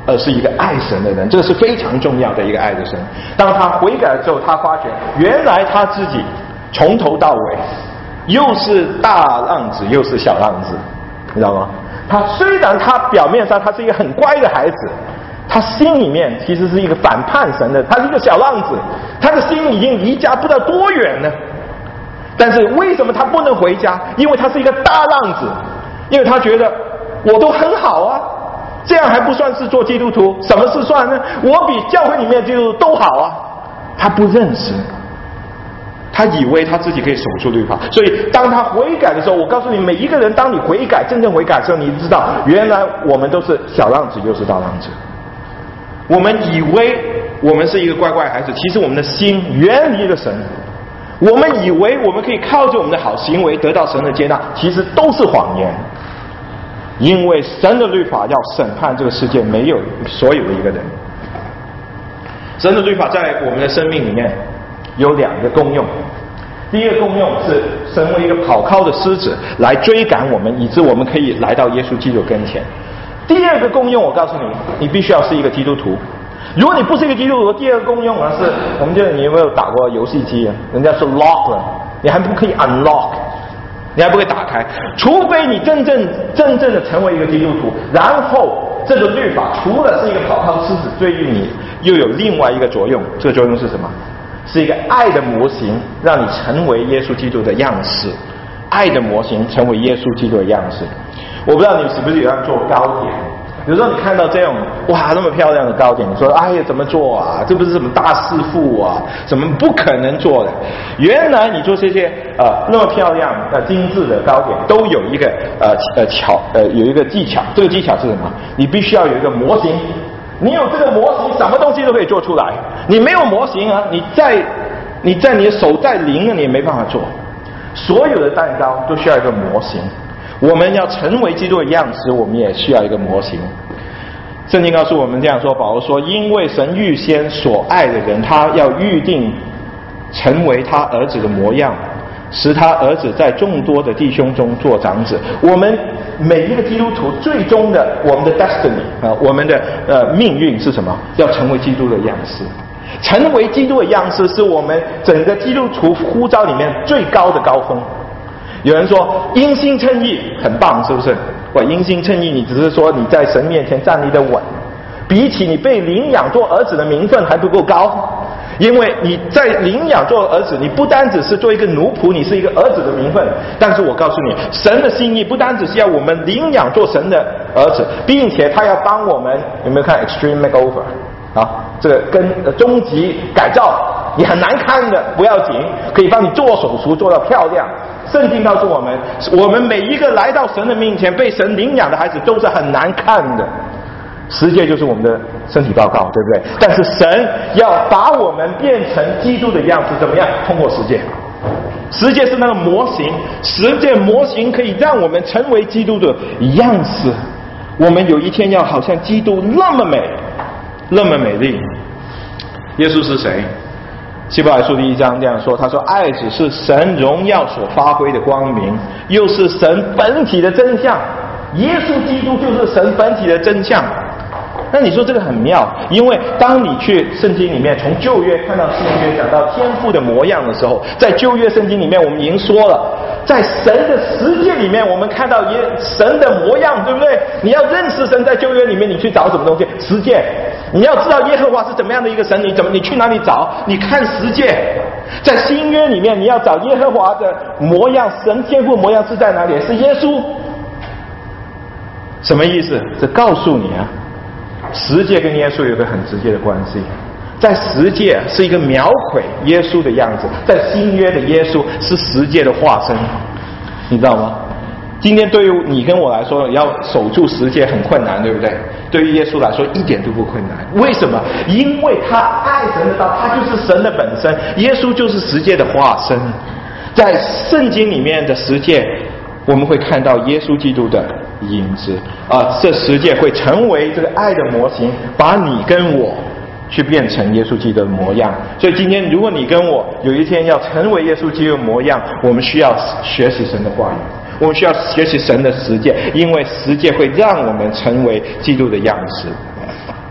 而是一个爱神的人，这是非常重要的一个爱的神。当他悔改之后，他发觉原来他自己从头到尾又是大浪子又是小浪子，你知道吗？他虽然他表面上他是一个很乖的孩子，他心里面其实是一个反叛神的，他是一个小浪子，他的心已经离家不知道多远了。但是为什么他不能回家？因为他是一个大浪子，因为他觉得我都很好啊，这样还不算是做基督徒？什么是算呢？我比教会里面的基督徒都好啊。他不认识，他以为他自己可以守住律法，所以当他悔改的时候，我告诉你，每一个人当你悔改真正悔改的时候，你知道原来我们都是小浪子又是大浪子。我们以为我们是一个乖乖孩子，其实我们的心远离了神。我们以为我们可以靠着我们的好行为得到神的接纳，其实都是谎言。因为神的律法要审判这个世界没有所有的一个人。神的律法在我们的生命里面有两个功用。第一个功用是成为一个跑靠的狮子来追赶我们，以致我们可以来到耶稣基督跟前。第二个功用，我告诉你，你必须要是一个基督徒。如果你不是一个基督徒，第二个功用呢是，我们觉得你有没有打过游戏机啊？人家说 lock 了，你还不可以 unlock， 你还不可以打开，除非你真正真正的成为一个基督徒，然后这个律法除了是一个跑靠狮子追于你，又有另外一个作用，这个作用是什么？是一个爱的模型，让你成为耶稣基督的样式。爱的模型成为耶稣基督的样式。我不知道你是不是有要做糕点，比如说你看到这种哇那么漂亮的糕点，你说哎呀怎么做啊？这不是什么大师傅啊，什么不可能做的。原来你做这些呃那么漂亮呃精致的糕点，都有一个呃呃巧呃有一个技巧。这个技巧是什么？你必须要有一个模型。你有这个模型，什么东西都可以做出来。你没有模型啊，你在你在你的手再灵了，你也没办法做。所有的蛋糕都需要一个模型。我们要成为基督的样式，我们也需要一个模型。圣经告诉我们这样说，保罗说，因为神预先所爱的人，他要预定成为他儿子的模样，使他儿子在众多的弟兄中做长子。我们每一个基督徒最终的我们的 destiny 啊，我们的呃命运是什么？要成为基督的样式。成为基督的样式是我们整个基督徒呼召里面最高的高峰。有人说因信称义很棒，是不是？哇，因信称义，你只是说你在神面前站立的稳，比起你被领养做儿子的名分还不够高。因为你在领养做儿子，你不单只是做一个奴仆，你是一个儿子的名分。但是我告诉你，神的心意不单只是要我们领养做神的儿子，并且他要帮我们，有没有看 Extreme Makeover 啊？这个跟、呃、终极改造，你很难看的不要紧，可以帮你做手术做到漂亮。圣经告诉我们，我们每一个来到神的面前被神领养的孩子都是很难看的。十诫就是我们的身体报告，对不对？但是神要把我们变成基督的样子，怎么样？通过十诫。十诫是那个模型，十诫模型可以让我们成为基督的样式。我们有一天要好像基督那么美，那么美丽。耶稣是谁？希伯来书第一章这样说，他说爱只是神荣耀所发挥的光明，又是神本体的真相。耶稣基督就是神本体的真相。那你说这个很妙，因为当你去圣经里面从旧约看到新约讲到天父的模样的时候，在旧约圣经里面我们已经说了，在神的十诫里面我们看到耶神的模样，对不对？你要认识神，在旧约里面你去找什么东西？十诫。你要知道耶和华是怎么样的一个神，你怎么你去哪里找？你看十诫。在新约里面你要找耶和华的模样，神天父模样是在哪里？是耶稣。什么意思？这告诉你啊，十诫跟耶稣有个很直接的关系。在十诫是一个描绘耶稣的样子，在新约的耶稣是十诫的化身，你知道吗？今天对于你跟我来说，要守住十诫很困难，对不对？对于耶稣来说一点都不困难。为什么？因为他爱神的道，他就是神的本身，耶稣就是十诫的化身。在圣经里面的十诫，我们会看到耶稣基督的影子啊，这十诫会成为这个爱的模型，把你跟我去变成耶稣基督的模样。所以今天如果你跟我有一天要成为耶稣基督的模样，我们需要学习神的话语，我们需要学习神的十诫，因为十诫会让我们成为基督的样式。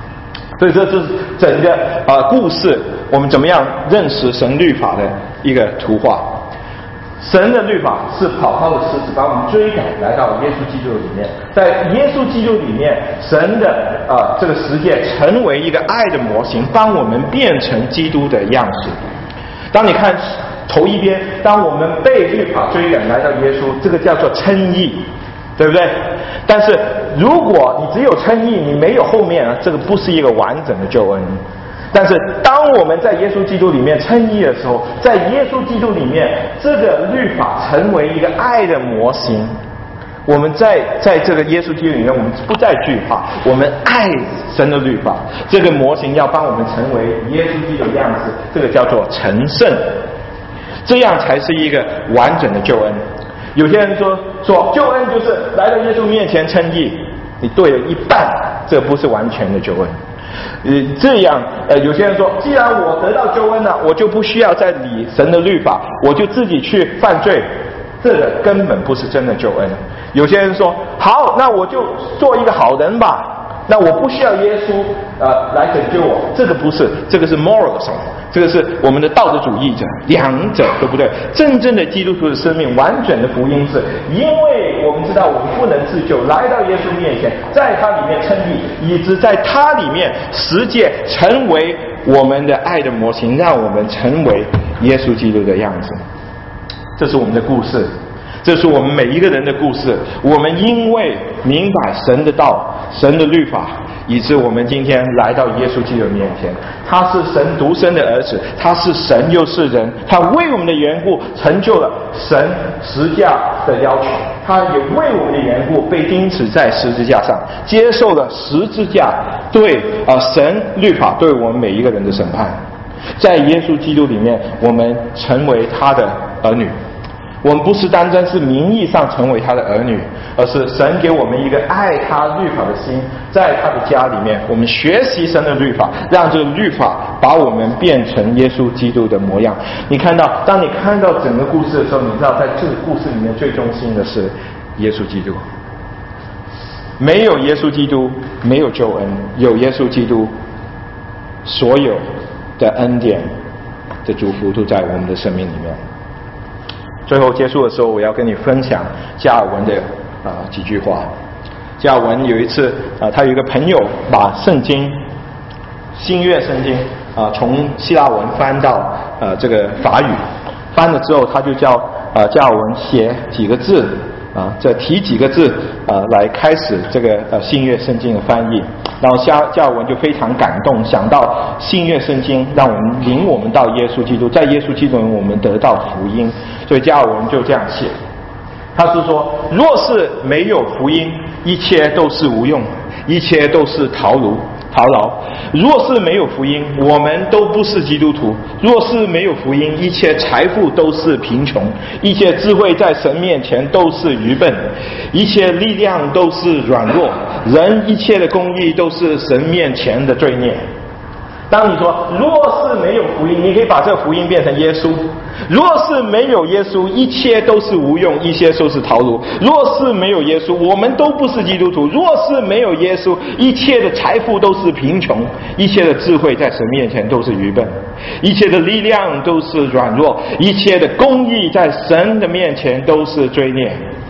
所以这是整个呃故事，我们怎么样认识神律法的一个图画。神的律法是跑跑的狮子，把我们追赶来到耶稣基督里面，在耶稣基督里面，神的呃这个世界成为一个爱的模型，帮我们变成基督的样式。当你看头一边，当我们被律法追赶来到耶稣，这个叫做称义，对不对？但是如果你只有称义，你没有后面啊，这个不是一个完整的救恩。但是当我们在耶稣基督里面称义的时候，在耶稣基督里面，这个律法成为一个爱的模型。我们在在这个耶稣基督里面，我们不再惧怕，我们爱神的律法。这个模型要帮我们成为耶稣基督的样子，这个叫做成圣，这样才是一个完整的救恩。有些人说说救恩就是来到耶稣面前称义，你对了一半，这不是完全的救恩。呃，这样呃，有些人说，既然我得到救恩了，我就不需要再理神的律法，我就自己去犯罪，这个根本不是真的救恩。有些人说，好，那我就做一个好人吧，那我不需要耶稣呃来拯救我，这个不是，这个是 moralism， 这个是我们的道德主义者，两者对不对？真正的基督徒的生命，完整的福音是，因为我们知道我们不能自救，来到耶稣面前，在他里面称义，以致在他里面实践成为我们的爱的模型，让我们成为耶稣基督的样子。这是我们的故事，这是我们每一个人的故事。我们因为明白神的道、神的律法，以致我们今天来到耶稣基督面前。他是神独生的儿子，他是神又是人，他为我们的缘故成就了神十架的要求，他也为我们的缘故被钉死在十字架上，接受了十字架对呃神律法对我们每一个人的审判。在耶稣基督里面，我们成为他的儿女。我们不是单单是名义上成为他的儿女，而是神给我们一个爱他律法的心，在他的家里面，我们学习神的律法，让这个律法把我们变成耶稣基督的模样。你看到，当你看到整个故事的时候，你知道在这个故事里面最中心的是耶稣基督。没有耶稣基督，没有救恩；有耶稣基督，所有的恩典的祝福都在我们的生命里面。最后结束的时候，我要跟你分享加尔文的啊、呃、几句话。加尔文有一次啊、呃，他有一个朋友把圣经新约圣经啊、呃、从希腊文翻到呃这个法语，翻了之后他就叫呃加尔文写几个字啊，再提几个字啊来开始这个呃新约圣经的翻译。然后加加尔文就非常感动，想到新约圣经让我们领我们到耶稣基督，在耶稣基督里我们得到福音，所以加尔文就这样写。他是说，若是没有福音，一切都是无用，一切都是徒劳徒劳。若是没有福音，我们都不是基督徒。若是没有福音，一切财富都是贫穷，一切智慧在神面前都是愚笨，一切力量都是软弱，人一切的公义都是神面前的罪孽。当你说若是没有福音，你可以把这个福音变成耶稣。若是没有耶稣，一切都是无用，一切都是徒劳。若是没有耶稣，我们都不是基督徒。若是没有耶稣，一切的财富都是贫穷，一切的智慧在神面前都是愚笨，一切的力量都是软弱，一切的公义在神的面前都是罪孽。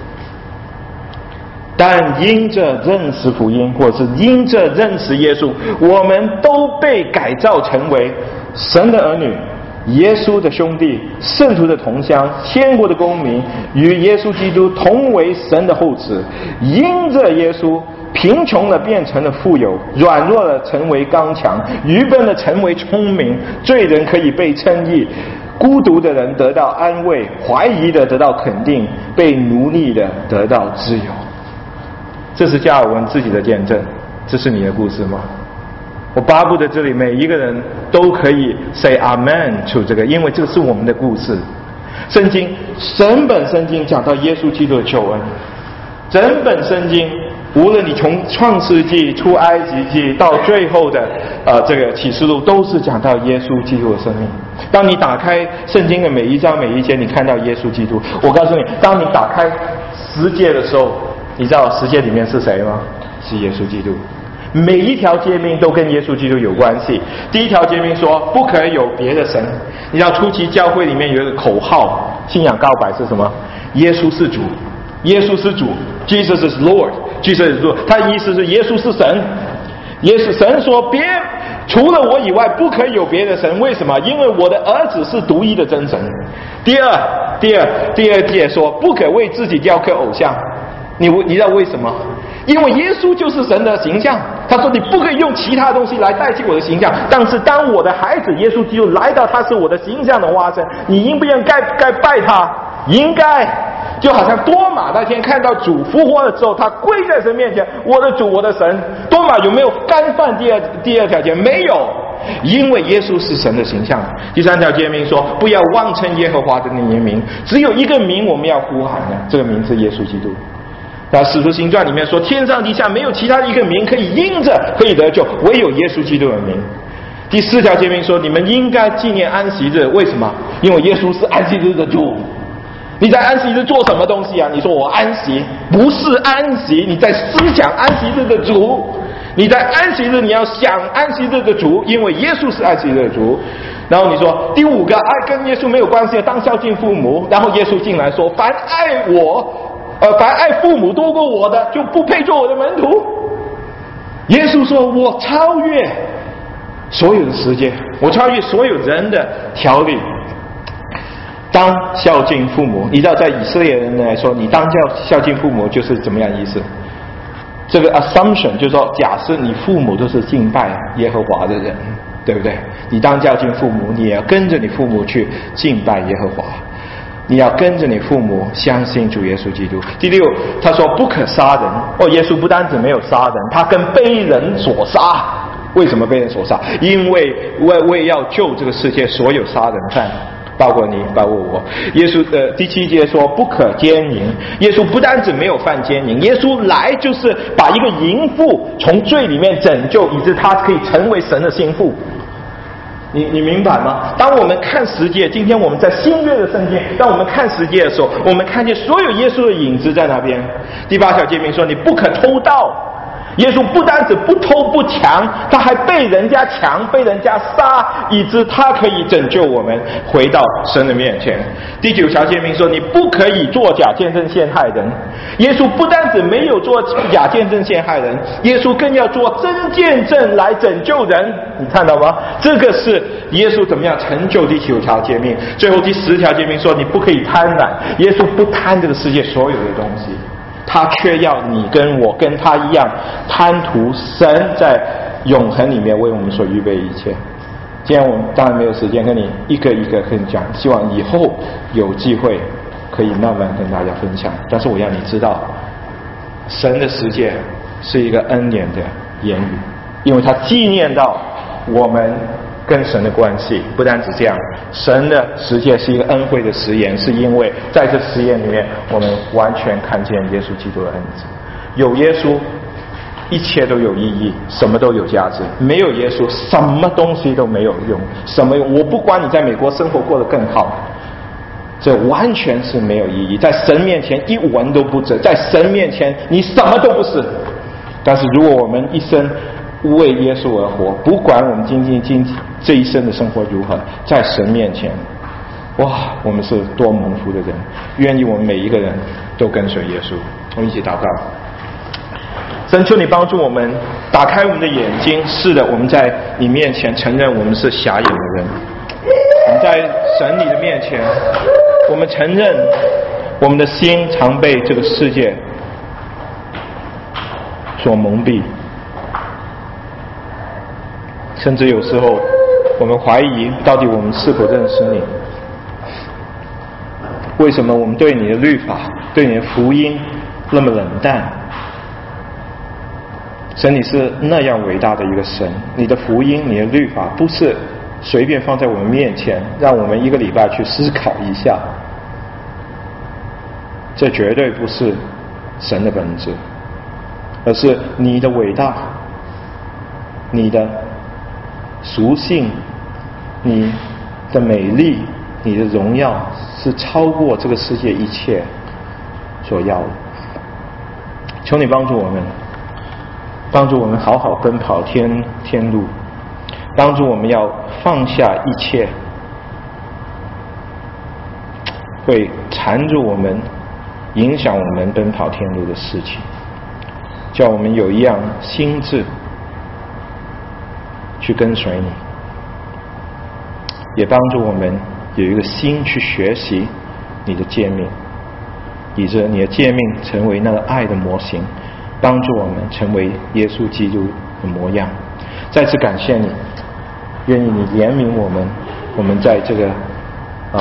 但因着认识福音，或是因着认识耶稣，我们都被改造成为神的儿女，耶稣的兄弟，圣徒的同乡，天国的公民，与耶稣基督同为神的后子。因着耶稣，贫穷了变成了富有，软弱了成为刚强，愚笨了成为聪明，罪人可以被称义，孤独的人得到安慰，怀疑的得到肯定，被奴隶的得到自由。这是加尔文自己的见证，这是你的故事吗？我巴不得这里每一个人都可以 say amen to 这个，因为这是我们的故事。圣经整本圣经讲到耶稣基督的救恩，整本圣经无论你从创世纪、出埃及记到最后的呃这个启示录，都是讲到耶稣基督的生命。当你打开圣经的每一章每一节，你看到耶稣基督。我告诉你，当你打开十诫的时候，你知道十诫里面是谁吗？是耶稣基督。 每一条诫命都跟耶稣基督有关系。第一条诫命说不可以有别的神。你知道初期教会里面有一个口号，信仰告白是什么？耶稣是主，耶稣是主 ，Jesus is Lord， Jesus is Lord。他的意思是耶稣是神，耶稣神说别除了我以外不可以有别的神。为什么？因为我的儿子是独一的真神。第二，第二，第二节说不可为自己雕刻偶像。你你知道为什么？因为耶稣就是神的形象。他说你不可以用其他东西来代替我的形象。但是当我的孩子耶稣基督来到，他是我的形象的化身，你应不应该该拜他？应该。就好像多马那天看到主复活了之后，他跪在神面前，我的主，我的神。多马有没有干犯第二第二条诫？没有，因为耶稣是神的形象。第三条诫命说不要妄称耶和华的名，只有一个名我们要呼喊的，这个名是耶稣基督。那使徒行传里面说天上地下没有其他一个名可以因着可以得救，唯有耶稣基督的名。第四条诫命说你们应该纪念安息日，为什么？因为耶稣是安息日的主。你在安息日做什么东西啊？你说我安息，不是安息，你在思想安息日的主。你在安息日你要想安息日的主，因为耶稣是安息日的主。然后你说第五个爱跟耶稣没有关系，当孝敬父母。然后耶稣进来说凡爱我呃，凡爱父母多过我的就不配做我的门徒。耶稣说我超越所有的世界，我超越所有人的条例。当孝敬父母，你知道在以色列人来说，你当孝孝敬父母就是怎么样意思？这个 assumption 就是说，假设你父母都是敬拜耶和华的人，对不对？你当孝敬父母，你也要跟着你父母去敬拜耶和华，你要跟着你父母相信主耶稣基督。第六，他说不可杀人。哦，耶稣不单止没有杀人，他跟被人所杀。为什么被人所杀？因为为为要救这个世界所有杀人犯。包括你，包括我。耶稣的、呃、第七节说不可奸淫。耶稣不单止没有犯奸淫，耶稣来就是把一个淫妇从罪里面拯救，以致他可以成为神的心腹。你你明白吗？当我们看十诫，今天我们在新约的圣经，当我们看十诫的时候，我们看见所有耶稣的影子在那边。第八条诫命说你不可偷盗。耶稣不单止不偷不抢，他还被人家抢，被人家杀，以致他可以拯救我们回到神的面前。第九条诫命说你不可以作假见证陷害人。耶稣不单止没有做假见证陷害人，耶稣更要做真见证来拯救人。你看到吗？这个是耶稣怎么样成就第九条诫命。最后第十条诫命说你不可以贪婪。耶稣不贪这个世界所有的东西，他却要你跟我跟他一样贪图神在永恒里面为我们所预备一切。今天我们当然没有时间跟你一个一个跟你讲，希望以后有机会可以慢慢跟大家分享。但是我要你知道，神的世界是一个恩典的言语，因为他纪念到我们跟神的关系。不单只这样，神的世界是一个恩惠的实验，是因为在这实验里面我们完全看见耶稣基督的恩子。有耶稣一切都有意义，什么都有价值。没有耶稣什么东西都没有用。什么用？我不管你在美国生活过得更好，这完全是没有意义。在神面前一文都不值，在神面前你什么都不是。但是如果我们一生为耶稣而活，不管我们今天今这一生的生活如何，在神面前，哇，我们是多蒙福的人。愿意我们每一个人都跟随耶稣。我们一起祷告。神，求你帮助我们打开我们的眼睛。是的，我们在你面前承认我们是瞎眼的人。我们在神你的面前，我们承认我们的心常被这个世界所蒙蔽，甚至有时候我们怀疑到底我们是否认识你。为什么我们对你的律法，对你的福音那么冷淡？神，你是那样伟大的一个神，你的福音，你的律法不是随便放在我们面前让我们一个礼拜去思考一下，这绝对不是神的本质，而是你的伟大，你的属性，你的美丽，你的荣耀是超过这个世界一切所要的。求你帮助我们， 帮助我们好好奔跑天天路，帮助我们要放下一切会缠住我们、影响我们奔跑天路的事情，叫我们有一样心智去跟随你，也帮助我们有一个心去学习你的诫命，以致你的诫命成为那个爱的模型，帮助我们成为耶稣基督的模样。再次感谢你，愿意你怜悯我们，我们在这个啊，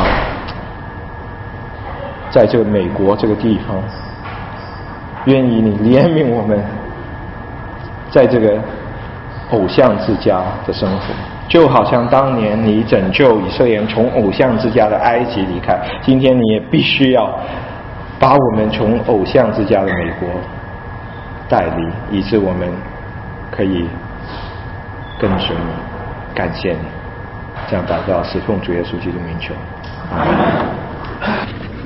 在这个美国这个地方，愿意你怜悯我们，在这个偶像之家的生活，就好像当年你拯救以色列人从偶像之家的埃及离开，今天你也必须要把我们从偶像之家的美国带离，以致我们可以跟随你，感谢你。这样祷告是奉主耶稣基督名求，阿们。